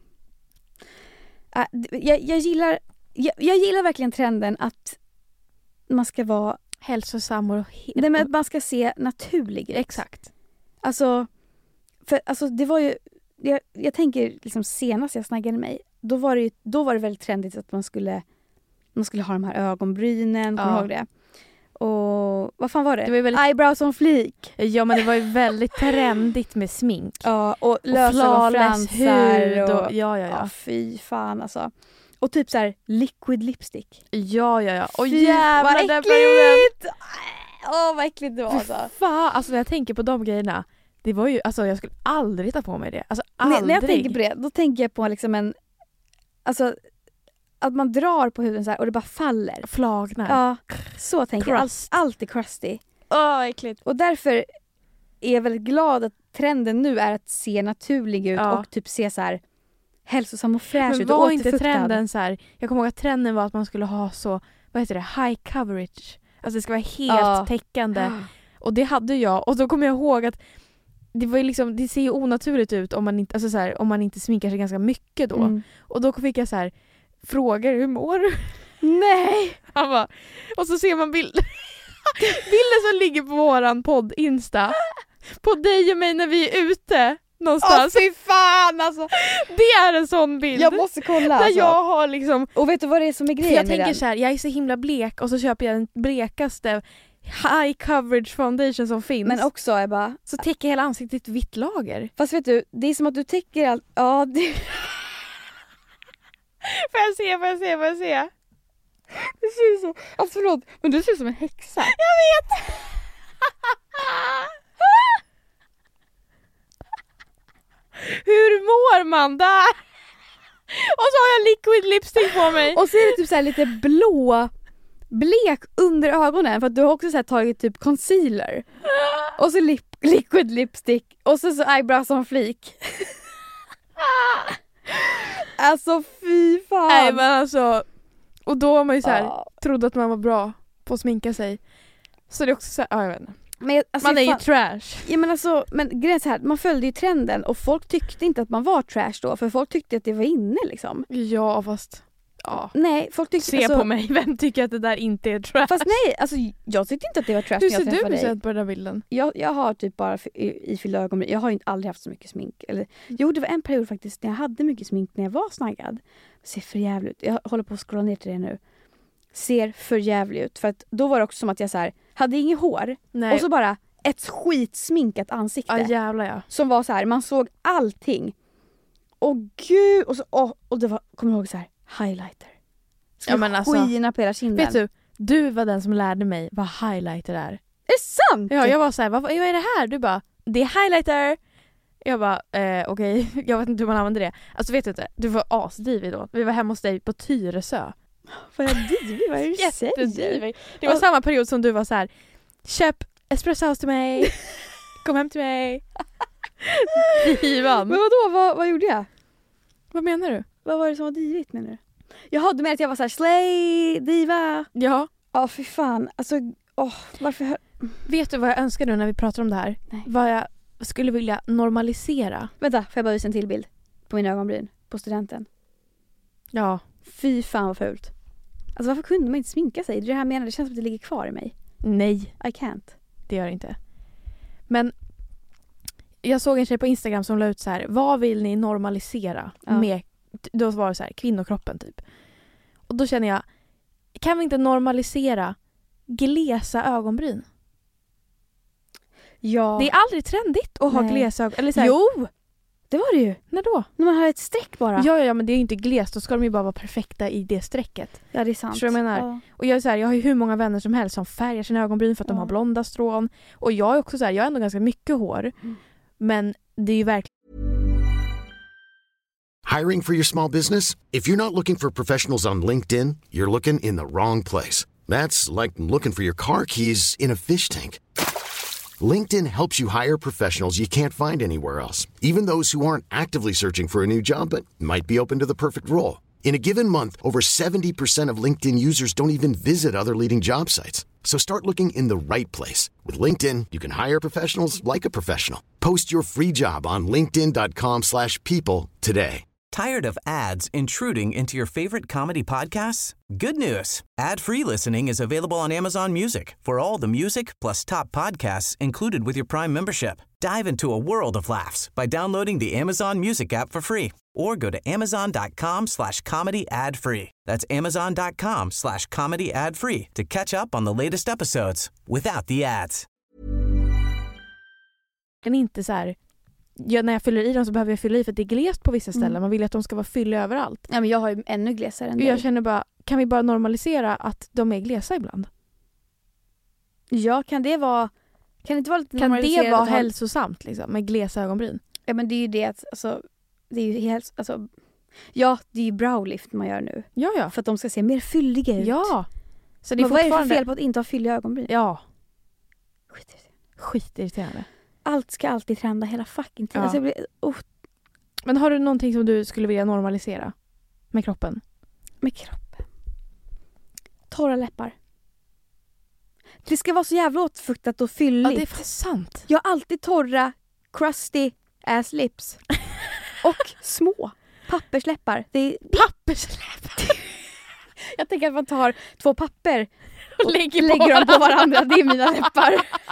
Jag gillar verkligen trenden att man ska vara hälsosam och... Nej, men att man ska se naturlig ut. Exakt. Alltså, det var ju... Jag tänker liksom senast jag snaggade mig, då var det väldigt trendigt att man skulle ha de här ögonbrynen, kommer du ihåg det? Och vad fan var det? Det var ju väldigt... Eyebrows on fleek. Ja, men det var ju väldigt trendigt med smink. Ja, och lösögonfransar hud och ja. Fy fan alltså. Och typ så här liquid lipstick. Ja. Och fy, jävlar vad den äckligt! Vad äckligt det var alltså. Fan, alltså när jag tänker på de grejerna, det var ju, alltså jag skulle aldrig ta på mig det. Alltså aldrig. När jag tänker på det, då tänker jag på liksom alltså att man drar på huden så här och det bara faller. Flagnar. Ja, så tänker jag. Allt är crusty. Äckligt. Och därför är jag väldigt glad att trenden nu är att se naturlig ut och typ se så här hälsosam och fräsch ut. Men var inte trenden så här, jag kommer ihåg att trenden var att man skulle ha så, vad heter det, high coverage. Alltså det ska vara helt täckande. Och det hade jag. Och då kommer jag ihåg att det var ju liksom, det ser ju onaturligt ut om man inte, alltså så här, om man inte sminkar sig ganska mycket då. Och då fick jag så här frågor, hur mår du? Nej! Han bara, och så ser man bilden som ligger på våran podd Insta på dig och mig när vi är ute någonstans. Fy fan alltså. Det är en sån bild. Jag måste kolla där alltså. jag har liksom, och vet du vad det är som är grejen jag med tänker den? så här, jag är så himla blek och så köper jag den blekaste high coverage foundation som finns. Men också är bara så täcker hela ansiktet vitt lager. Fast vet du, det är som att du täcker allt. Ja, det... Får jag se? Det ser ut som, alltså förlåt, men du ser ut som en häxa. Jag vet. Hur mår man där? Och så har jag liquid lipstick på mig. Och så är det typ så här lite blek under ögonen för att du har också så här tagit typ concealer. Och så liquid lipstick och så eyebrows on fleek. Alltså fy fan. Nej men alltså, och då var man ju så här trodde att man var bra på att sminka sig. Så det är också så här, jag vet inte. Men, alltså, man är ju trash. Ja, men alltså, men grejen är så här, man följde ju trenden och folk tyckte inte att man var trash då för folk tyckte att det var inne liksom. Ja, fast nej, folk tyckte se på mig, vem tycker att det där inte är trash? Fast nej, alltså jag tyckte inte att det var trash. Hur ser du ut på den här bilden? Jag har typ bara ifyllda ögonbryn. Jag har ju aldrig haft så mycket smink. Jo, det var en period faktiskt när jag hade mycket smink när jag var snaggad. Ser för jävligt ut. Jag håller på att scrolla ner till det nu. Ser för jävligt ut. För att då var det också som att jag så här, hade inget hår. Nej. Och så bara ett skitsminkat ansikte. Ja, jävlar ja. Som var så här, man såg allting. Och gud. Och, så, och det var, kommer du ihåg så här, highlighter. Ja, men alltså, skina på hela kinden. vet du var den som lärde mig vad highlighter är. Är det sant? Ja, jag var så här, vad är det här? Du bara, det är highlighter. Jag bara, okej. Jag vet inte hur man använder det. Alltså vet du inte, du var asdivig då. Vi var hemma hos dig på Tyresö. Var jag divig? Vad är det du säger? Det var samma period som du var så här, köp espressohouse till mig. Kom hem till mig. Divan. Men vadå? Vad gjorde jag? Vad menar du? Vad var det som var divigt menar du? Jag hade med att jag var så här slay, diva. Ja. Ja, för fan. Alltså, varför... Vet du vad jag önskar nu när vi pratar om det här? Nej. Vad jag skulle vilja normalisera. Vänta, får jag bara visa en till bild på min ögonbryn på studenten? Ja. Fy fan vad fult. Alltså varför kunde man inte sminka sig? Det är det här jag menar, det känns som att det ligger kvar i mig. Nej. I can't. Det gör det inte. Men jag såg en tjej på Instagram som la ut så här, vad vill ni normalisera med, då var det så här, kvinnokroppen typ. Och då känner jag, kan vi inte normalisera glesa ögonbryn? Ja. Det är aldrig trendigt att ha glesa ögonbryn. Eller så här, jo! Det var det ju. När då? När man har ett streck bara. Ja, men det är ju inte glest. Då ska de ju bara vara perfekta i det strecket. Ja, det är sant. Så jag menar. Ja. Och jag är så här, jag har ju hur många vänner som helst som färgar sina ögonbryn för att de har blonda strån. Och jag är också så här, jag har ändå ganska mycket hår. Men det är ju verkligen... Hiring for your small business? If you're not looking for professionals on LinkedIn, you're looking in the wrong place. That's like looking for your car keys in a fish tank. LinkedIn helps you hire professionals you can't find anywhere else, even those who aren't actively searching for a new job but might be open to the perfect role. In a given month, over 70% of LinkedIn users don't even visit other leading job sites. So start looking in the right place. With LinkedIn, you can hire professionals like a professional. Post your free job on linkedin.com/people today. Tired of ads intruding into your favorite comedy podcasts? Good news. Ad-free listening is available on Amazon Music for all the music plus top podcasts included with your Prime membership. Dive into a world of laughs by downloading the Amazon Music app for free or go to amazon.com/comedy ad-free. That's amazon.com/comedy ad-free to catch up on the latest episodes without the ads. Den är inte så här... när jag fyller i dem så behöver jag fylla i för att det är glest på vissa ställen. Man vill att de ska vara fylliga överallt. Ja, men jag har ju ännu glesare än dig. Jag känner bara, kan vi bara normalisera att de är glesa ibland? Ja, kan det inte vara lite Kan normaliserat det vara att ha- hälsosamt liksom, med glesa ögonbryn? Ja, men det är ju det att alltså, det är ju helt, alltså, ja, det är ju browlift man gör nu. Ja. För att de ska se mer fylliga ut. Ja. Så det är men vad är det för fortfarande... fel på att inte ha fylliga ögonbryn? Ja. Skitirriterande. Skitirriterande. Allt ska alltid trenda hela fucking tiden. Ja. Alltså, jag blir, Men har du någonting som du skulle vilja normalisera med kroppen? med kroppen. Torra läppar. Det ska vara så jävla åtfuktat och fylligt. Ja, det är fan sant. Jag har alltid torra, crusty ass lips. Och små pappersläppar. Det är Pappersläppar. Jag tänker att man tar 2 papper och lägger dem på varandra. Det är mina läppar.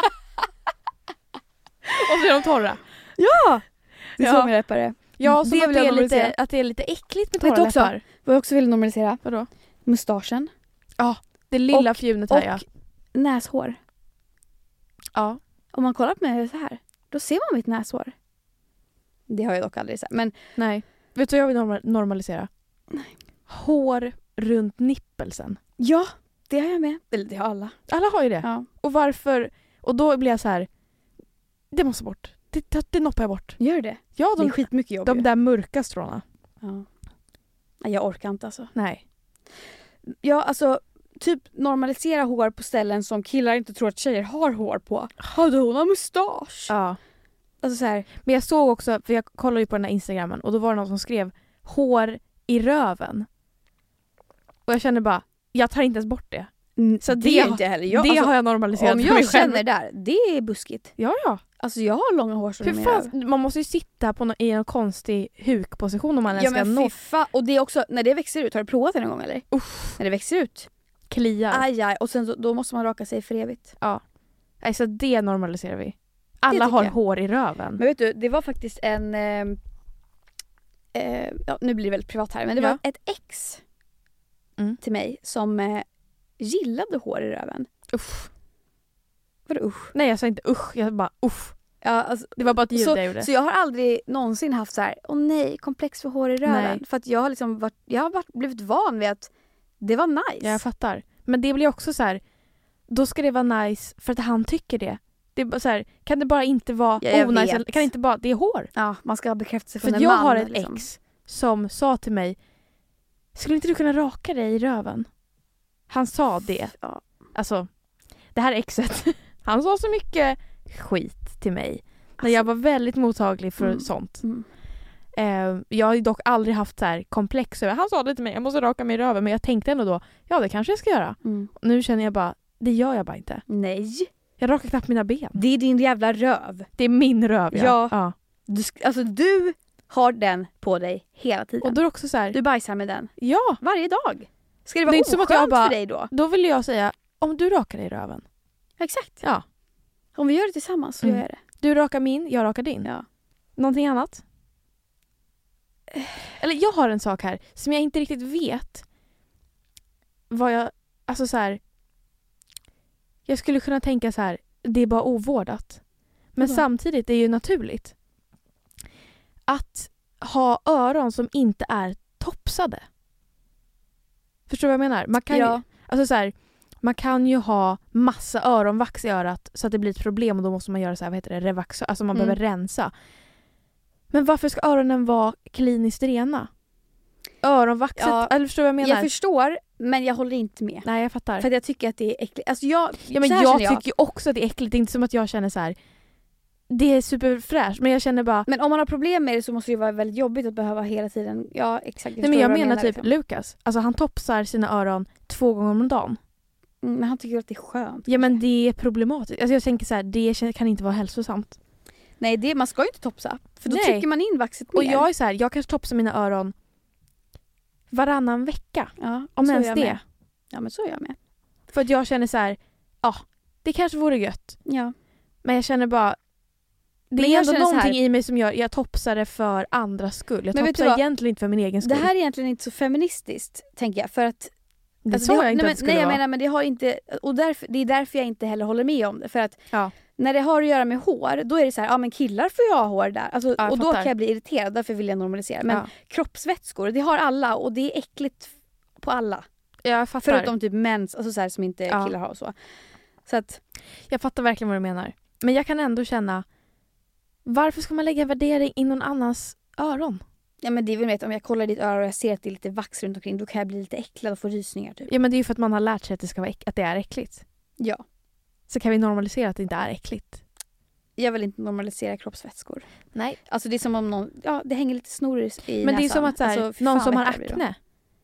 Och så är de torra. Ja! Det är Ja. så mina läppar är. Ja, som Det att vill det, jag är normalisera. lite, att det är lite äckligt med Vet torra du också? läppar. Vad jag också vill normalisera. Vadå? Mustaschen. Det lilla Och- fjunet här, ja. Och näshår. Ja. Om man kollar på mig så här, då ser man mitt näshår. Det har jag dock aldrig sett. Men Nej. Vet du vad jag vill normalisera? Nej. Hår runt nippelsen. ja, det har jag med. Eller det har alla. Alla har ju det. Ja. Och varför? Och då blir jag så här. Det måste bort. Det noppar jag bort. Gör det? Ja, Det är skitmycket jobb. de ju. där mörka stråna. Ja. Nej, jag orkar inte alltså. Nej. Ja, alltså typ normalisera hår på ställen som killar inte tror att tjejer har hår på. Hade hon har mustasch? Ja. Alltså så här, Men jag såg också, för jag kollade ju på den här Instagrammen och då var det någon som skrev hår i röven. Och jag kände bara, jag tar inte ens bort det. så det det är har- inte heller jag. det Alltså, har jag normaliserat om för mig jag själv. känner där, det är buskigt. Ja. Alltså jag har långa hårstrån För i röv. fan, man måste ju sitta på i en konstig hukposition om man ens Ja ska men nå fiffa. Och det är också, när det växer ut, har du provat det någon gång eller? När det växer ut. kliar. Aj, och sen då måste man raka sig för evigt. Nej, så det normaliserar vi. Alla tycker har jag. hår i röven. Men vet du, det var faktiskt en... ja, nu blir det väldigt privat här, men det var ett ex till mig som gillade hår i röven. Usch. Vadå usch? Nej, jag sa inte usch, jag bara usch. Ja, alltså, Det var bara ett ljud jag gjorde. så jag har aldrig någonsin haft så här, åh nej, komplex för hår i röven. Nej. För att jag har liksom blivit van vid att det var nice. Jag fattar. Men det blir också så här, då ska det vara nice för att han tycker det. Det är bara så här, kan det bara inte vara jag onajs? vet. Kan det inte bara, det är hår. Ja, man ska ha bekräftelse För från att en jag man. har ett liksom. ex som sa till mig, skulle inte du kunna raka dig i röven? Han sa det. Ja. Alltså, det här exet, han sa så mycket skit till mig. När jag var väldigt mottaglig för sånt. Jag har ju dock aldrig haft så här komplex över. Han sa det till mig, jag måste raka mig i röven. Men jag tänkte ändå då, ja det kanske jag ska göra. Nu känner jag bara, det gör jag bara inte. Nej. Jag rakar knappt mina ben. Det är din jävla röv. Det är min röv, Ja. Du har den på dig hela tiden. Och då är det också så här, Du bajsar med den. ja. Varje dag. Ska det Det vara är inte som att jag oskönt bara- för dig då? Då vill jag säga, om du rakar dig i röven. Exakt. Ja. Om vi gör det tillsammans så gör jag det. Du rakar min, jag rakar din. Ja. Någonting annat? Eller jag har en sak här som jag inte riktigt vet vad jag... Alltså så här, jag skulle kunna tänka så här, det är bara ovårdat. Men Vadå? samtidigt är det ju naturligt att ha öron som inte är topsade. Förstår du vad jag menar? Man kan ju, alltså så här, man kan ju ha massa öronvax i örat så att det blir ett problem och då måste man göra så här, vad heter det, revax, alltså man behöver rensa. Men varför ska öronen vara kliniskt rena? Öronvaxet, eller förstår du vad jag menar? Jag förstår, men jag håller inte med. Nej, jag fattar. För att jag tycker att det är äckligt. Alltså Ja, men jag tycker ju också att det är äckligt. Det är inte som att jag känner så här, det är superfräscht, men jag känner bara... Men om man har problem med det så måste det vara väldigt jobbigt att behöva hela tiden... Ja, exakt. Nej, men jag menar typ liksom. Lukas. Alltså han topsar sina öron 2 gånger om dagen. Men han tycker att det är skönt. Ja, men det är problematiskt. Alltså jag tänker så här, det kan inte vara hälsosamt. Nej, man ska ju inte topsa. För då Nej. trycker man in vaxet mer. Och jag är så här, jag kanske topsar mina öron varannan vecka. Ja, Om så ens är jag det. med. Ja, men så är jag med. För att jag känner så här, det kanske vore gött. Ja. Men jag känner bara, det Men är jag ändå känner så någonting här- i mig som jag topsar det för andras skull. Jag Men vet du topsar vad? egentligen inte för min egen skull. Det här är egentligen inte så feministiskt, tänker jag. För att det alltså, sa det har- jag inte nej, att det skulle nej, jag vara. menar, men det har inte... Och det är därför jag inte heller håller med om det. För att Ja. när det har att göra med hår, då är det så här, men killar får ju ha hår där. Alltså, Ja, jag och då fattar. kan jag bli irriterad, därför vill jag normalisera. Men Ja. kroppsvätskor, det har alla och det är äckligt på alla. Jag fattar. Förutom typ mens, alltså så här, som inte Ja. killar har och så. Så att, Jag fattar verkligen vad du menar. Men jag kan ändå känna, varför ska man lägga värdering i någon annans öron? ja men det är väl med att om jag kollar i ditt öra och jag ser att det är lite vax runt omkring, då kan jag bli lite äcklad och få rysningar typ. Ja, men det är ju för att man har lärt sig att det ska vara att det är äckligt. Ja. Så kan vi normalisera att det inte är äckligt. Jag vill inte normalisera kroppsvätskor. Nej. Alltså det är som om någon, det hänger lite snor i näsan. Men det är som att så här, Alltså, fy någon fan som vad har äcklig jag blir då. akne.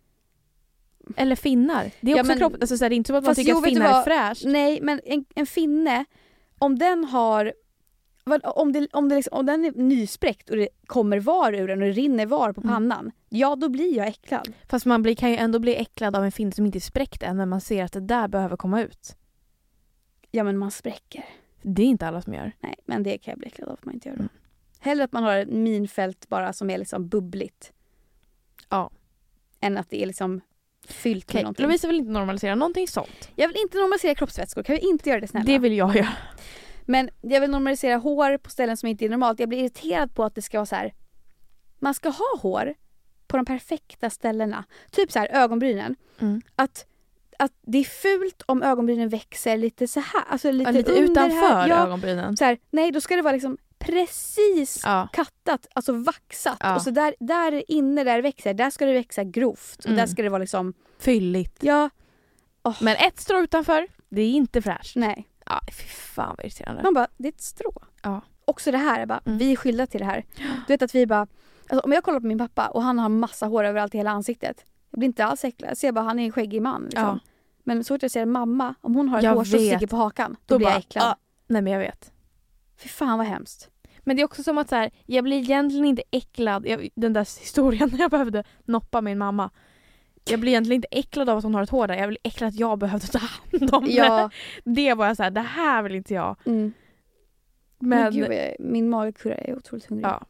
Eller finnar. Det är Ja, också men- kropp. Alltså, så här, det är inte som att man Fast tycker jo, att vet du finnar är vad? fräscht. Nej, men en finne, om den har... Om den är nyspräckt och det kommer var ur den och det rinner var på pannan, ja då blir jag äcklad. Fast man kan ju ändå bli äcklad av en finne som inte är spräckt än, när man ser att det där behöver komma ut. Ja men man spräcker. Det är inte alla som gör. Nej, men det kan jag bli äcklad av att man inte gör det. Hellre att man har ett minfält bara som är liksom bubbligt. Ja. Än att det är liksom fyllt med Okej, någonting. Lovisa vill inte normalisera någonting sånt. Jag vill inte normalisera kroppsvätskor, kan vi inte göra det snälla? Det vill jag göra. Men jag vill normalisera hår på ställen som inte är normalt. Jag blir irriterad på att det ska vara så här. Man ska ha hår på de perfekta ställena. Typ så här ögonbrynen. Att det är fult om ögonbrynen växer lite så här. Alltså lite under utanför här. Ja, ögonbrynen. så här, nej, då ska det vara liksom precis Ja. kattat, alltså vaxat. Ja. Och så där inne där det växer, där ska det växa grovt. Och där ska det vara liksom, Fylligt. ja, Men ett strå utanför, det är inte fräscht. nej. Ja, fy fan vad irriterande. Man bara, det är ett strå. Ja. Också det här, bara, vi är skyldiga till det här. Du vet att vi bara, alltså, om jag kollar på min pappa och han har massa hår överallt i hela ansiktet. Jag blir inte alls äcklad. Jag ser bara, han är en skäggig man. Liksom. Ja. Men så fort jag ser mamma, om hon har ett Jag hår som vet. sticker på hakan, då blir bara, jag äcklad. Nej, men jag vet. Fy fan vad hemskt. Men det är också som att så här, jag blir egentligen inte äcklad. Den där historien när jag behövde noppa min mamma. Jag blir egentligen inte äcklad av att hon har ett hår där. Jag blir äcklad att jag behövde ta hand om Ja. det. Var jag så här, det här vill inte jag. Men Men gud, min magkurra är otroligt hungrig. ja.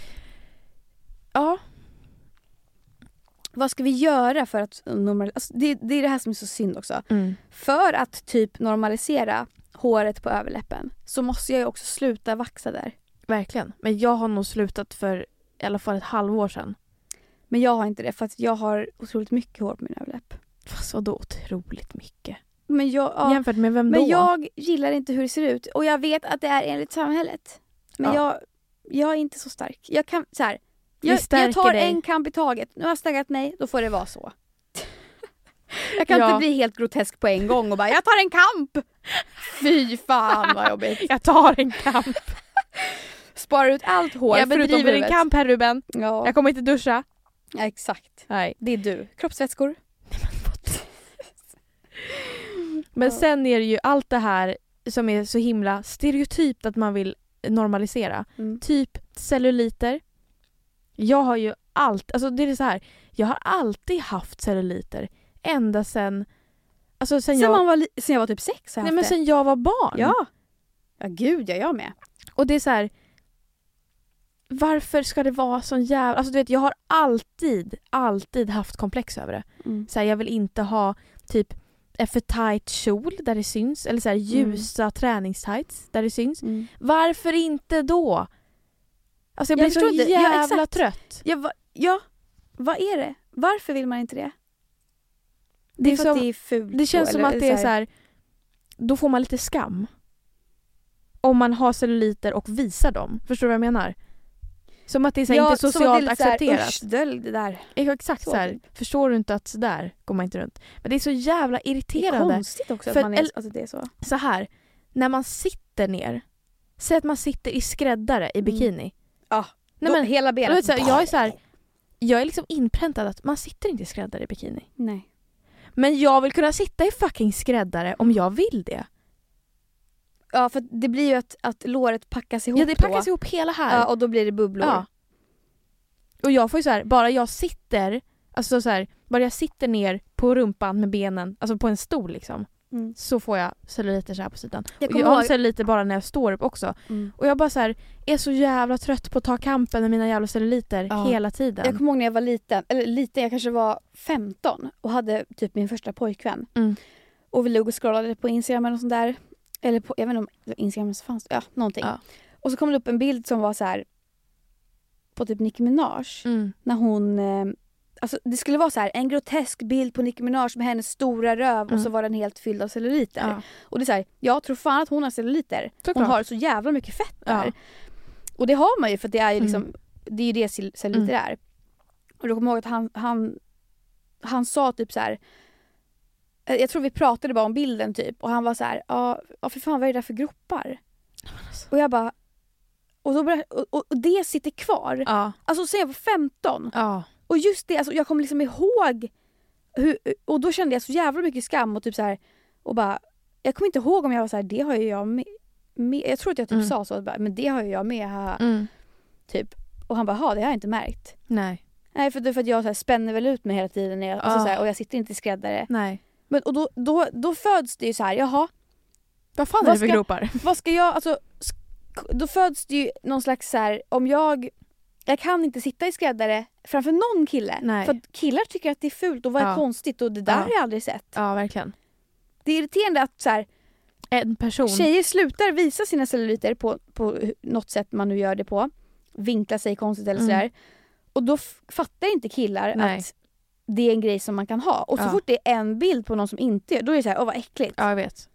Ja. Vad ska vi göra för att normalisera? Alltså, det är det här som är så synd också. Mm. För att typ normalisera håret på överläppen så måste jag ju också sluta vaxa där. Verkligen. Men jag har nog slutat för i alla fall ett halvår sedan. Men jag har inte det för att jag har otroligt mycket hår på min överläpp. Fast vadå otroligt mycket? Men Jämfört med vem då? Men jag gillar inte hur det ser ut. Och jag vet att det är enligt samhället. Men jag är inte så stark. Jag kan så här. Jag tar dig. en kamp i taget. Nu har jag staggat mig, då får det vara så. Jag kan inte bli helt grotesk på en gång och bara, jag tar en kamp! Fy fan vad jobbigt. Jag tar en kamp. Sparar ut allt hår Jag förutom bedriver en huvudet. kamp här, Ruben. Ja. Jag kommer inte duscha. Ja, exakt. Nej. Det är du. Kroppsvätskor. Men sen är det ju allt det här som är så himla stereotypt att man vill normalisera. Typ celluliter. Jag har ju alltså det är så här, jag har alltid haft celluliter ända sen alltså sen jag var typ 6 nej, men sen jag var barn. Ja. Ja gud, jag med. Och det är så här, varför ska det vara sån jävla... Alltså du vet, jag har alltid haft komplex över det. Så här, jag vill inte ha typ en för tight kjol där det syns. Eller så här, ljusa träningstights där det syns. Varför inte då? Alltså jag blir så jävla trött. Ja, vad är det? Varför vill man inte det? Det är för att det är fult. Det känns då, som eller att det är så här, då får man lite skam. Om man har celluliter och visar dem. Förstår du vad jag menar? Som att det är så här, inte socialt accepterat. Usch, dölj det där. Exakt så här. Förstår du inte att så där går man inte runt. Men det är så jävla irriterande. Det är konstigt också för att man är, alltså det är så. Så här, när man sitter ner. Säg att man sitter i skräddare i bikini. Ja, nej, men hela benet. Så här, jag är så här, jag är liksom inpräntad att man sitter inte i skräddare i bikini. Nej. Men jag vill kunna sitta i fucking skräddare om jag vill det. Ja, för det blir ju att låret packas ihop. Ja, det packas ihop hela här. Ja, och då blir det bubblor. Ja. Och jag får ju så här, bara jag sitter ner på rumpan med benen, alltså på en stol liksom. Så får jag celluliter så här på sidan. Jag har celluliter bara när jag står upp också. Och jag bara så här, är så jävla trött på att ta kampen med mina jävla celluliter hela tiden. Jag kommer ihåg när jag var liten, jag kanske var 15 och hade typ min första pojkvän. Och vi låg och scrollade på Instagram eller sånt där. Eller på, jag vet inte om Instagram fanns, någonting. Ja. Och så kom det upp en bild som var så här på typ Nicki Minaj. När hon... Alltså det skulle vara så här en grotesk bild på Nicki Minaj med hennes stora röv och så var den helt fylld av celluliter. Ja. Och det är så här, jag tror fan att hon har celluliter. Hon har så jävla mycket fett där. Ja. Och det har man ju för att det är ju liksom det är ju det celluliter är. Och då kommer jag ihåg att han sa typ så här, jag tror vi pratade bara om bilden typ och han var så här, ja för fan vad är det där för gropar? Och jag bara och det sitter kvar. Ja. Alltså sen jag var 15. Ja. Och just det, alltså jag kommer liksom ihåg och då kände jag så jävla mycket skam och typ så här och bara jag kommer inte ihåg om jag var så här, det har ju jag med jag tror att jag typ sa så men det har ju jag med här typ och han bara det har jag inte märkt. Nej, för att jag så här, spänner väl ut mig hela tiden alltså, så här, och jag sitter inte i skräddare. Nej. Men och då föds det ju så här, jaha. Vad fan är det för gropar? Vad ska jag alltså då föds det ju någon slags så här, om jag kan inte sitta i skräddare framför någon kille. Nej. För att killar tycker att det är fult och vad är konstigt och det där har jag aldrig sett. Ja, verkligen. Det är irriterande att så här, en person tjejer slutar visa sina celluliter på något sätt man nu gör det på. Vinkla sig konstigt eller sådär. Och då fattar inte killar att det är en grej som man kan ha. Och så fort det är en bild på någon som inte gör, då är det så här, vad äckligt. Ja, jag vet.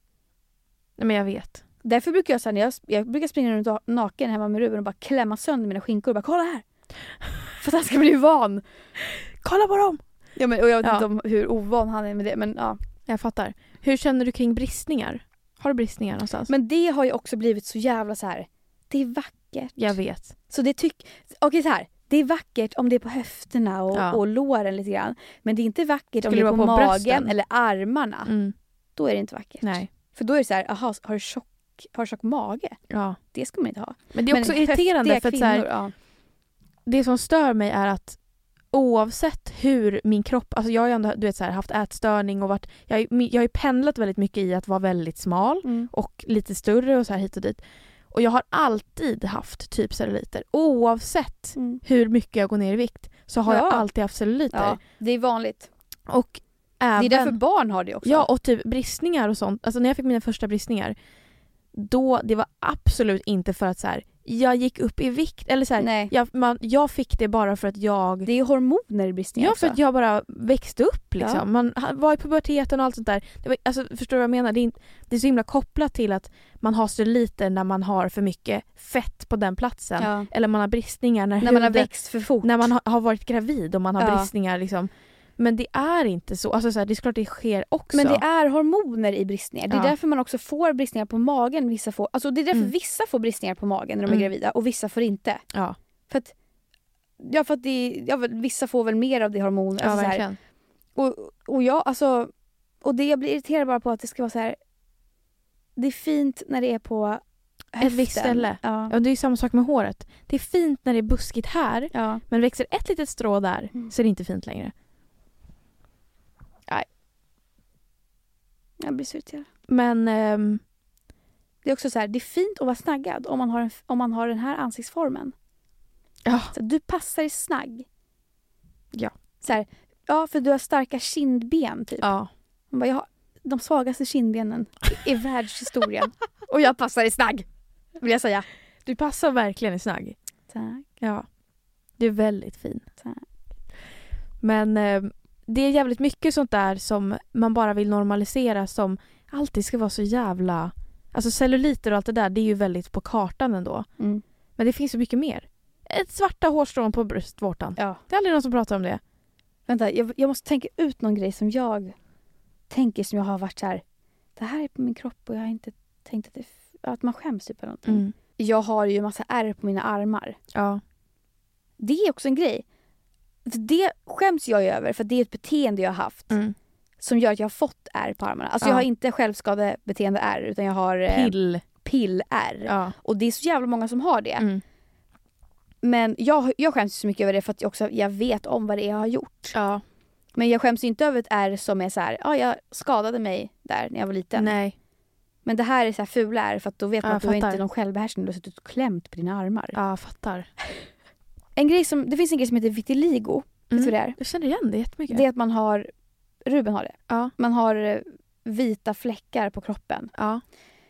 Nej, men jag vet. Därför brukar jag säga, jag brukar springa runt naken hemma med Ruben och bara klämma sönder mina skinkor och bara kolla här. För att han ska bli van. Kolla på dem. Ja, men och jag vet inte om hur ovan han är med det, men ja. Jag fattar. Hur känner du kring bristningar? Har du bristningar någonstans? Men det har ju också blivit så jävla så här. Det är vackert. Jag vet. Så det så här. Det är vackert om det är på höfterna och låren lite grann. Men det är inte vackert om det är på magen brösten eller armarna. Då är det inte vackert. Nej. För då är det så här, aha, har du tjock mage? Ja. Det ska man inte ha. Men det är också irriterande för att så här, det som stör mig är att oavsett hur min kropp, alltså jag har ju ändå så här, haft ätstörning och jag har ju pendlat väldigt mycket i att vara väldigt smal och lite större och så här hit och dit. Och jag har alltid haft typ celluliter. Oavsett hur mycket jag går ner i vikt så har jag alltid haft celluliter. Ja, det är vanligt. Och även, det är därför barn har det också. Ja, och typ bristningar och sånt. Alltså när jag fick mina första bristningar, då det var absolut inte för att så här, jag gick upp i vikt eller så här, jag fick det bara för att jag... Det är hormoner i bristningar också. Ja, för att jag bara växte upp liksom. Ja. Man var i puberteten och allt sånt där. Det var, alltså, förstår du vad jag menar? Det är så himla kopplat till att man har celluliter när man har för mycket fett på den platsen. Ja. Eller man har bristningar när man har växt för fort. När man har varit gravid och man har bristningar liksom. Men det är inte så. Alltså så här, det är klart det sker också. Men det är hormoner i bristningar. Det är därför man också får bristningar på magen. Vissa får, alltså det är därför vissa får bristningar på magen när de är gravida. Och vissa får inte. Ja. För att vissa får väl mer av det hormoner. Ja, alltså verkligen. Och jag, alltså... Och det jag blir irriterad bara på att det ska vara så här... Det är fint när det är på höften. Ett visst ställe. Ja. Och det är ju samma sak med håret. Det är fint när det är buskigt här. Ja. Men växer ett litet strå där så är det inte fint längre. Nej. Jag blir så irriterad. Men det är också så här, det är fint att vara snaggad om man har den här ansiktsformen. Ja. Så du passar i snagg. Ja. Så här, för du har starka kindben typ. Ja. Man bara, jag har de svagaste kindbenen i världshistorien. Och jag passar i snagg, vill jag säga. Du passar verkligen i snagg. Tack. Ja. Du är väldigt fin. Tack. Men det är jävligt mycket sånt där som man bara vill normalisera, som alltid ska vara så jävla... Alltså celluliter och allt det där, det är ju väldigt på kartan ändå. Men det finns så mycket mer. Ett svarta hårstrån på bröstvårtan. Ja. Det är aldrig någon som pratar om det. Vänta, jag måste tänka ut någon grej som jag tänker, som jag har varit så här. Det här är på min kropp och jag har inte tänkt att man skäms typ eller någonting. Jag har ju en massa ärr på mina armar. Ja. Det är också en grej. Det skäms jag över, för det är ett beteende jag har haft. som gör att jag har fått ärr på armarna. Alltså jag har inte självskadebeteende ärr utan jag har pill-ärr. Ja. Och det är så jävla många som har det. Mm. Men jag skäms så mycket över det för att jag vet om vad det är jag har gjort. Ja. Men jag skäms inte över ett ärr som är så här, jag skadade mig där när jag var liten. Nej. Men det här är så här fula ärr för att då vet man att du har inte någon självbehärskning. Du har suttit och klämt på dina armar. Ja, fattar. Det finns en grej som heter vitiligo. Vet du vad det är? Jag känner igen det jättemycket. Det är att Ruben har det. Ja. Man har vita fläckar på kroppen. Ja.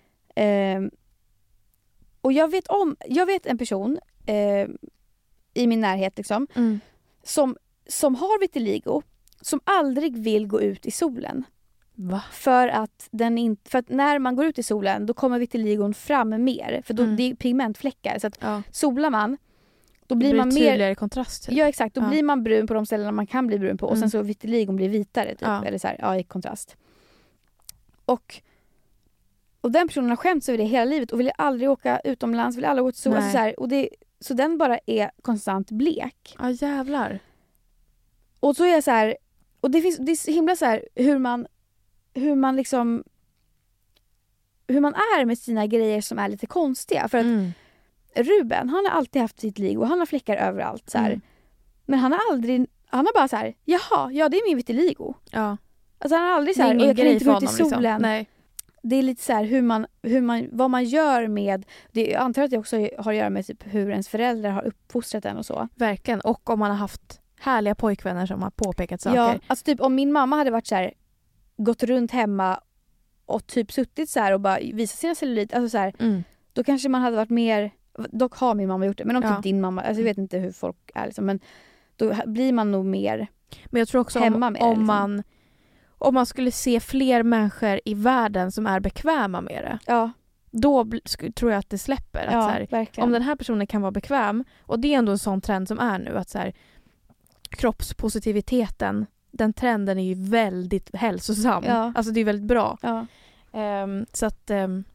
Och jag vet en person i min närhet liksom, som har vitiligo, som aldrig vill gå ut i solen. Va? För att när man går ut i solen då kommer vitiligon fram mer. För då det är pigmentfläckar. Så att solar man då blir man mer tydligare kontrast. Typ. Ja, exakt. Då blir man brun på de ställena man kan bli brun på. Och sen så vitiligon blir vitare typ. Eller så här, i kontrast. Och den personen har skämts över det hela livet och vill aldrig åka utomlands, vill aldrig gå till solen. Så den bara är konstant blek. Ja, jävlar. Och så är jag så här, och det är så himla så här hur man är med sina grejer som är lite konstiga. För att Ruben, han har alltid haft sitt liv och han har fläckar överallt. Så här. Men han har bara så här, jaha, det är min vitiligo. Ja. Alltså han har aldrig så här, och jag kan inte gå ut i solen. Liksom. Nej. Det är lite så här vad man gör med det. Jag antar att det också har att göra med typ hur ens föräldrar har uppfostrat en och så. Verkligen, och om man har haft härliga pojkvänner som har påpekat saker. Ja, alltså typ om min mamma hade varit så här, gått runt hemma och typ suttit så här och bara visat sina cellulit, alltså så här, då kanske man hade varit mer, dock har min mamma gjort det, men om typ din mamma, alltså jag vet inte hur folk är liksom, men då blir man nog mer. Men jag tror också hemma med om man skulle se fler människor i världen som är bekväma med det. Ja. Då tror jag att det släpper. Att så här, om den här personen kan vara bekväm, och det är ändå en sån trend som är nu, att så här, kroppspositiviteten, den trenden är ju väldigt hälsosam. Ja. Alltså det är väldigt bra. Ja. Så att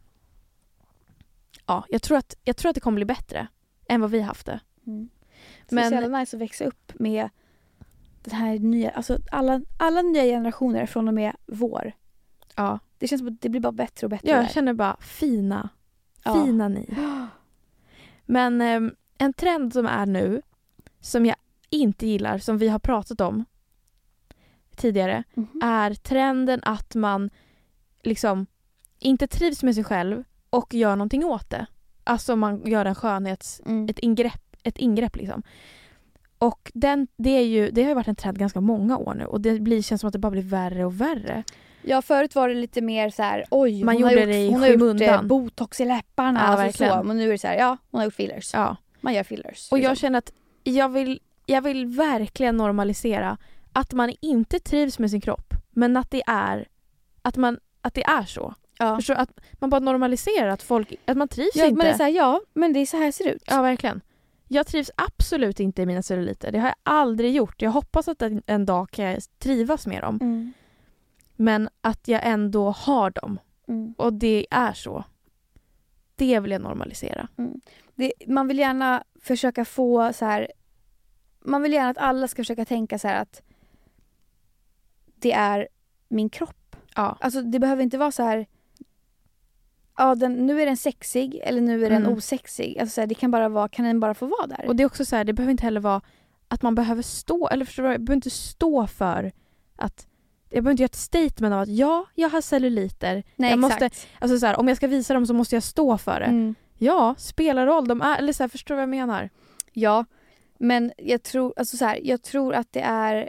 jag tror att det kommer bli bättre än vad vi haft det. Men det är så jävla nice att växa upp med den här nya, alltså alla nya generationer från och med vår. Ja. Det känns som att det blir bara bättre och bättre. Ja, jag känner bara fina ni. Men en trend som är nu, som jag inte gillar, som vi har pratat om tidigare, är trenden att man liksom inte trivs med sig själv och gör någonting åt det. Alltså man gör en ett ingrepp liksom. Och det har ju varit en trend ganska många år nu, och det känns som att det bara blir värre och värre. Ja, förut var det lite mer så här, oj, man gjorde det i skymundan. Hon har gjort botox i läpparna, ja, alltså så. Men nu är det så här, hon har gjort fillers. Ja. Man gör fillers. Och jag känner att jag vill verkligen normalisera att man inte trivs med sin kropp, men att det är så. Ja. Förstår, att man bara normaliserar att man trivs inte. Men det är så här, men det är så här ser det ut. Ja, verkligen. Jag trivs absolut inte i mina celluliter. Det har jag aldrig gjort. Jag hoppas att en dag kan jag trivas med dem. Men att jag ändå har dem. Och det är så. Det vill jag normalisera. Man vill gärna försöka få så här. Man vill gärna att alla ska försöka tänka så här att det är min kropp. Ja. Alltså det behöver inte vara så här. Ja, nu är den sexig eller nu är den osexig. Alltså så här, det kan den bara få vara där. Och det är också så här, det behöver inte heller vara att man behöver stå, eller förstår du, jag behöver inte stå för att jag behöver inte göra ett statement av att jag har celluliter. Nej, jag måste, alltså så här, om jag ska visa dem så måste jag stå för det. Ja, spelar roll, de är, eller så här, förstår du vad jag menar? Ja, men jag tror att det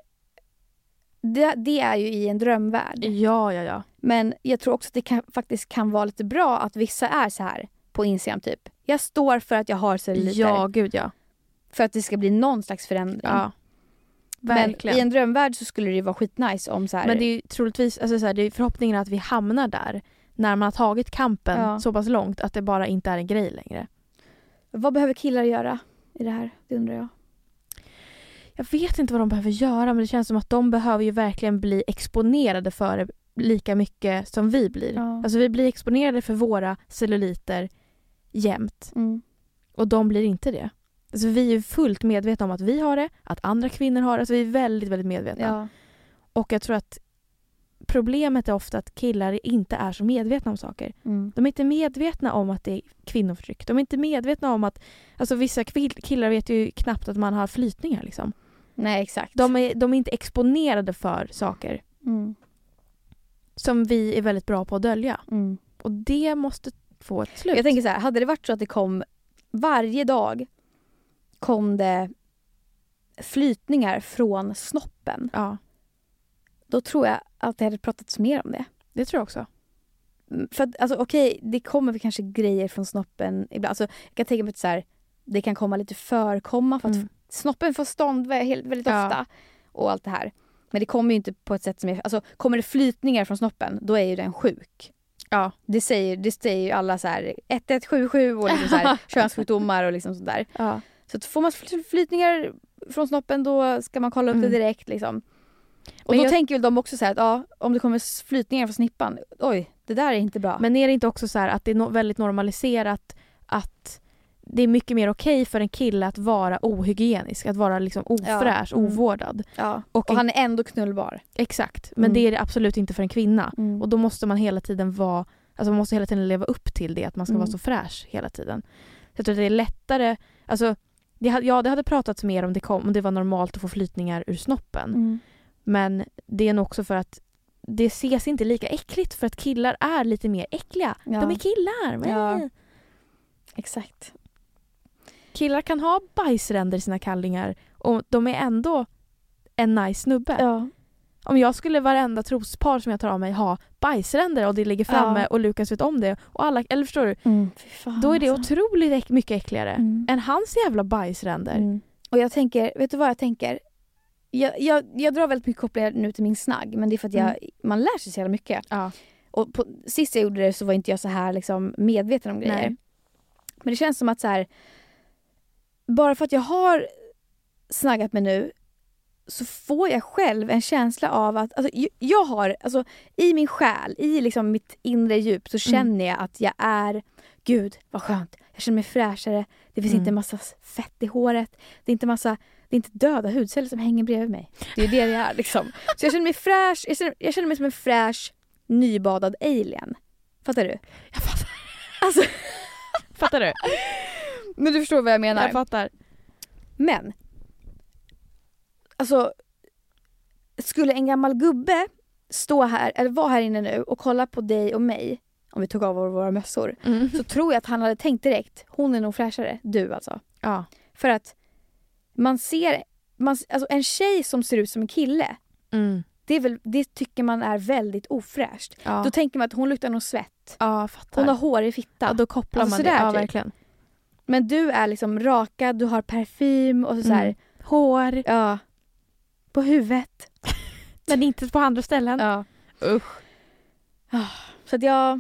är ju i en drömvärld. Ja. Men jag tror också att det faktiskt kan vara lite bra att vissa är så här på Instagram typ. Jag står för att jag har celluliter. Ja, gud ja. För att det ska bli någon slags förändring. Ja, verkligen. Men i en drömvärld så skulle det ju vara skitnice om så här. Men det är ju troligtvis, alltså så här, det är förhoppningen att vi hamnar där när man har tagit kampen så pass långt att det bara inte är en grej längre. Vad behöver killar göra i det här? Det undrar jag. Jag vet inte vad de behöver göra, men det känns som att de behöver ju verkligen bli exponerade för det lika mycket som vi blir. Ja. Alltså vi blir exponerade för våra celluliter jämt. Och de blir inte det. Alltså vi är ju fullt medvetna om att vi har det, att andra kvinnor har det. Alltså vi är väldigt, väldigt medvetna. Ja. Och jag tror att problemet är ofta att killar inte är så medvetna om saker. De är inte medvetna om att det är kvinnoförtryck. De är inte medvetna om att alltså vissa killar vet ju knappt att man har flytningar liksom. Nej, exakt. De är inte exponerade för saker som vi är väldigt bra på att dölja. Och det måste få ett slut. Jag tänker så här, hade det varit så att det kom varje dag kom det flytningar från snoppen. Ja. Då tror jag att det hade pratats mer om det. Det tror jag också. För att, alltså okej, det kommer väl kanske grejer från snoppen ibland. Alltså, jag kan tänka mig att så här, det kan komma lite förkomma för att snoppen får stånd väldigt ofta och allt det här. Men det kommer ju inte på ett sätt som är... Alltså, kommer det flytningar från snoppen, då är ju den sjuk. Ja. Det säger ju alla så här 1177 och liksom så här, könssjukdomar och liksom sådär. Ja. Så att får man flytningar från snoppen, då ska man kolla upp det direkt liksom. Och då tänker väl de också så här att om det kommer flytningar från snippan, oj, det där är inte bra. Men är det inte också så här att det är väldigt normaliserat att det är mycket mer okej för en kille att vara ohygienisk, att vara liksom ofräsch, ovårdad. Ja. Och han är ändå knullbar. Exakt, men det är det absolut inte för en kvinna. Och då måste man hela tiden man måste hela tiden leva upp till det, att man ska vara så fräsch hela tiden. Så jag tror att det är lättare, alltså det hade pratats mer om det var normalt att få flytningar ur snoppen. Men det är nog också för att det ses inte lika äckligt, för att killar är lite mer äckliga. Ja. De är killar. Ja. Exakt. Killar kan ha bajsränder i sina kallingar och de är ändå en nice snubbe. Ja. Om jag skulle varenda trospar som jag tar av mig ha bajsränder och det ligger framme och Lukas vet om det och alla, eller förstår du? Fan, då är det otroligt mycket äckligare än hans jävla bajsränder. Och jag tänker, vet du vad jag tänker? Jag drar väldigt mycket kopplingar nu till min snagg, men det är för att man lär sig så jävla mycket. Ja. Och sist jag gjorde det så var inte jag så här liksom medveten om grejer. Nej. Men det känns som att så här, bara för att jag har snaggat mig nu så får jag själv en känsla av att alltså, jag har, alltså, i min själ, i liksom mitt inre djup så känner jag att jag är, gud vad skönt, jag känner mig fräschare, det finns inte en massa fett i håret, det är inte döda hudceller som hänger bredvid mig. Det är det jag är liksom. Så jag känner mig fräsch, jag känner mig som en fräsch nybadad alien. Fattar du? Jag fattar. Alltså, fattar du? Men du förstår vad jag menar. Jag fattar. Men alltså, skulle en gammal gubbe stå här eller vara här inne nu och kolla på dig och mig, om vi tog av våra mössor, så tror jag att han hade tänkt direkt, hon är nog fräschare, du alltså. Ja. För att alltså en tjej som ser ut som en kille, det tycker man är väldigt ofräscht. Ja. Då tänker man att hon luktar nog svett. Ja, fattar. Hon har hår i fitta. Ja, då kopplar alltså man det. Ja, verkligen. Men du är liksom rakad, du har parfym och så här, hår. Ja. På huvudet. Men inte på andra ställen. Ja. Usch. Så att jag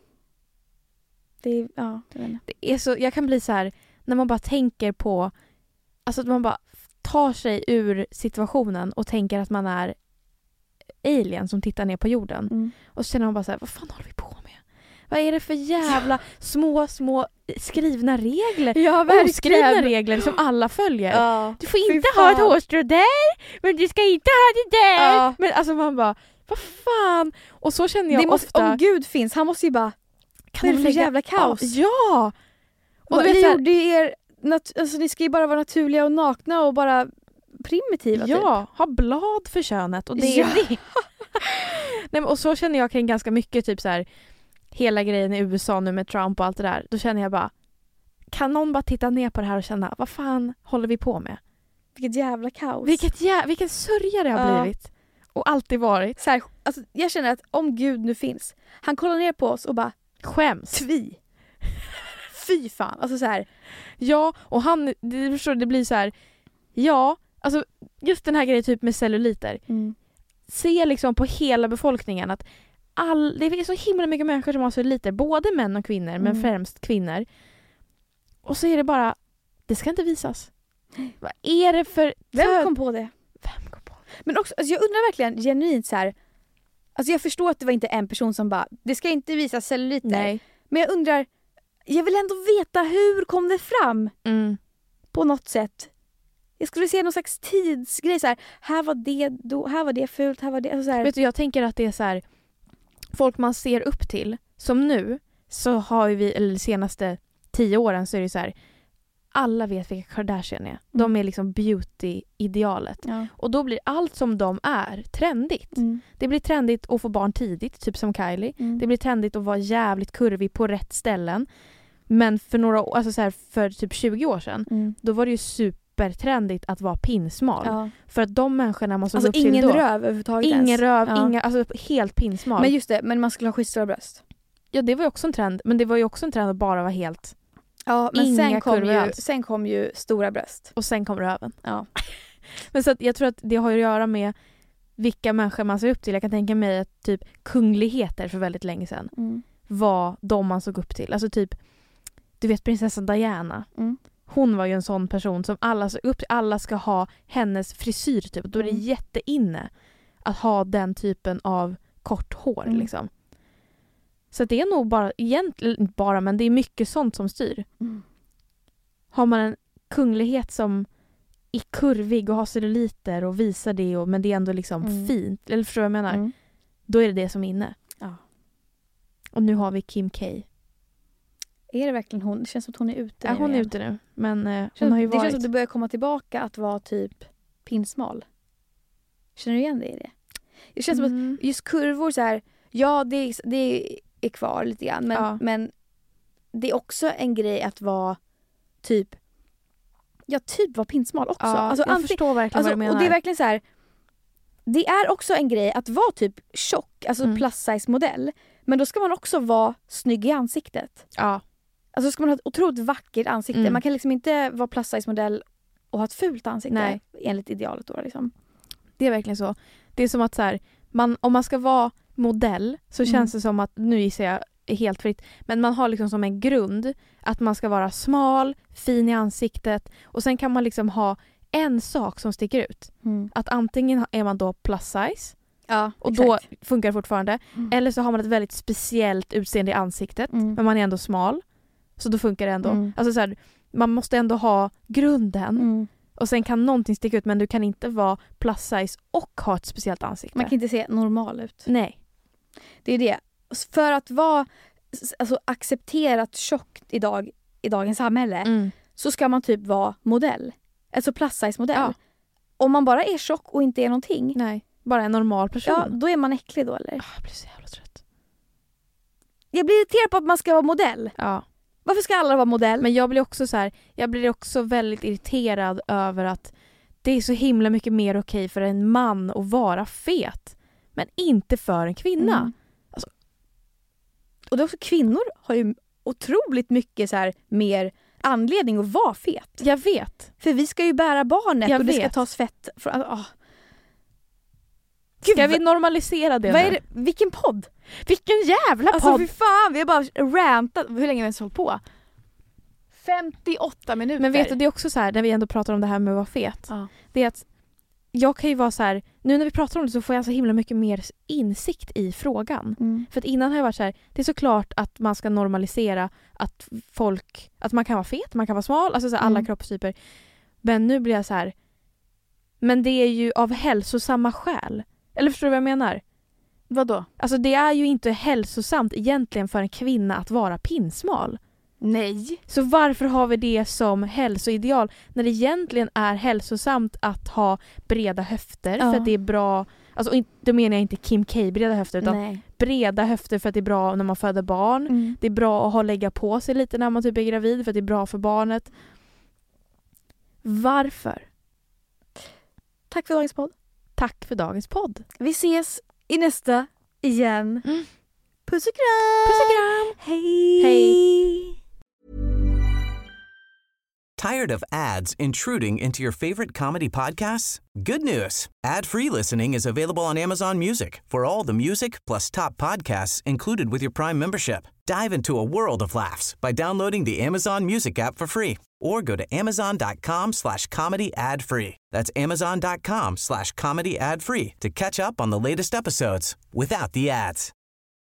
är så, jag kan bli så här när man bara tänker på, alltså att man bara tar sig ur situationen och tänker att man är alien som tittar ner på jorden. Och så känner man bara så här, vad fan håller vi på med? Vad är det för jävla små skrivna regler? Ja, oskrivna regler som alla följer. Ja. Du får inte ha ett hårstrå där, men du ska inte ha det där. Ja. Men alltså man bara, vad fan? Och så känner jag ofta. Om Gud finns, han måste ju bara, kan det för jävla kaos? Ja! Och ni gjorde er, alltså ni ska ju bara vara naturliga och nakna och bara primitiva. Ja, typ. Ha blad för könet och det är det. Nej, men, och så känner jag kring ganska mycket typ så här, hela grejen i USA nu med Trump och allt det där. Då känner jag bara, kan någon bara titta ner på det här och känna, vad fan håller vi på med? Vilket jävla kaos. Vilken sörja det har blivit. Och alltid varit. Så här, alltså, jag känner att om Gud nu finns, han kollar ner på oss och bara skäms. Fy fan. Alltså så här. Ja, och det blir så här. Ja, alltså just den här grejen typ med celluliter. Se liksom på hela befolkningen att det är så himla mycket människor som har celluliter, både män och kvinnor, men främst kvinnor. Och så är det bara, det ska inte visas. Vad är det för... Vem kom på det? Men också, alltså jag undrar verkligen genuint så här. Alltså jag förstår att det var inte en person som bara, det ska inte visas celluliter. Nej. Men jag undrar, jag vill ändå veta hur kom det fram? På något sätt. Jag skulle se någon slags tidsgrej så här var det då, här var det fult, här var det så här. Vet du, jag tänker att det är så här, folk man ser upp till, som nu så har vi, eller de senaste 10 åren så är det så här, alla vet vilka Kardashian är. De är liksom beauty-idealet. Ja. Och då blir allt som de är trendigt. Det blir trendigt att få barn tidigt, typ som Kylie. Det blir trendigt att vara jävligt kurvig på rätt ställen. Men för några år, alltså så här, för typ 20 år sedan, då var det ju supertrendigt att vara pinsmal. Ja. För att de människorna man såg alltså upp till ingen då, röv överhuvudtaget. Ingen röv, alltså helt pinsmal. Men just det, men man skulle ha skitstora bröst. Ja, det var ju också en trend. Men det var ju också en trend att bara vara helt... Ja, men sen kom ju stora bröst. Och sen kom röven. Ja. Men så att jag tror att det har att göra med vilka människor man ser upp till. Jag kan tänka mig att typ kungligheter för väldigt länge sedan var de man såg upp till. Alltså typ, du vet prinsessan Diana. Hon var ju en sån person som alla såg upp till. Alla ska ha hennes frisyr typ. Då är det jätteinne att ha den typen av kort hår liksom. Så det är nog bara, egentligen inte bara, men det är mycket sånt som styr. Har man en kunglighet som är kurvig och har celluliter och visar det, men det är ändå liksom fint, eller förstår vad jag menar? Då är det som är inne. Ja. Och nu har vi Kim K. Är det verkligen hon? Det känns som att hon är ute nu. Ja, hon är igen. ute nu. Men hon har ju varit... Det känns som att det börjar komma tillbaka att vara typ pinsmal. Känner du igen det i det? Det känns som att just kurvor så här, ja det är kvar lite grann. Men det är också en grej att vara typ vara pinsmal också. Ja, alltså, jag förstår verkligen vad du menar. Och det är verkligen så här, det är också en grej att vara typ tjock, alltså plus size modell. Men då ska man också vara snygg i ansiktet. Ja. Alltså ska man ha ett otroligt vackert ansikte. Man kan liksom inte vara plus size modell och ha ett fult ansikte. Nej. Enligt idealet då liksom. Det är verkligen så. Det är som att så här, om man ska vara modell så känns det som att, nu gissar jag helt fritt, men man har liksom som en grund att man ska vara smal, fin i ansiktet, och sen kan man liksom ha en sak som sticker ut. Att antingen är man då plus size, och då funkar det fortfarande, eller så har man ett väldigt speciellt utseende i ansiktet, men man är ändå smal, så då funkar det ändå. Alltså så här, man måste ändå ha grunden. Och sen kan någonting sticka ut, men du kan inte vara plus size och ha ett speciellt ansikte. Man kan inte se normal ut. Nej. Det är det. För att vara accepterat tjockt i dagens samhälle så ska man typ vara modell. Alltså plus size modell. Ja. Om man bara är tjock och inte är någonting. Nej, bara en normal person. Ja, då är man äcklig då eller? Jag blir så jävla trött. Jag blir irriterad på att man ska vara modell. Ja. Varför ska alla vara modell? Men jag blir också väldigt irriterad över att det är så himla mycket mer okej för en man att vara fet, men inte för en kvinna. Alltså. Och det är också, kvinnor har ju otroligt mycket så här mer anledning att vara fet. Jag vet. För vi ska ju bära barnet och det ska tas fett från... Ska vi normalisera det? Vad är det? Vilken podd? Vilken jävla podd! Alltså fy fan, vi har bara rantat. Hur länge har vi ens hållit på? 58 minuter. Men vet du, det är också så här, när vi ändå pratar om det här med att vara fet. Det är att jag kan ju vara så här, nu när vi pratar om det så får jag så himla mycket mer insikt i frågan. För att innan har jag varit så här, det är såklart att man ska normalisera att man kan vara fet, man kan vara smal, alltså så här, alla kroppstyper. Men nu blir jag så här, men det är ju av hälsosamma skäl. Eller förstår du vad jag menar? Vadå? Alltså det är ju inte hälsosamt egentligen för en kvinna att vara pinsmal. Nej. Så varför har vi det som hälsoideal när det egentligen är hälsosamt att ha breda höfter för att det är bra, alltså då menar jag inte Kim K breda höfter utan breda höfter för att det är bra när man föder barn. Det är bra att lägga på sig lite när man typ är gravid för att det är bra för barnet. Varför? Tack för dagens podd. Tack för dagens podd. Vi ses i nästa igen. Puss och kram! Puss och kram! Hej! Hej! Tired of ads intruding into your favorite comedy podcasts? Good news. Ad-free listening is available on Amazon Music for all the music plus top podcasts included with your Prime membership. Dive into a world of laughs by downloading the Amazon Music app for free or go to amazon.com/comedy ad-free. That's amazon.com/comedy ad-free to catch up on the latest episodes without the ads.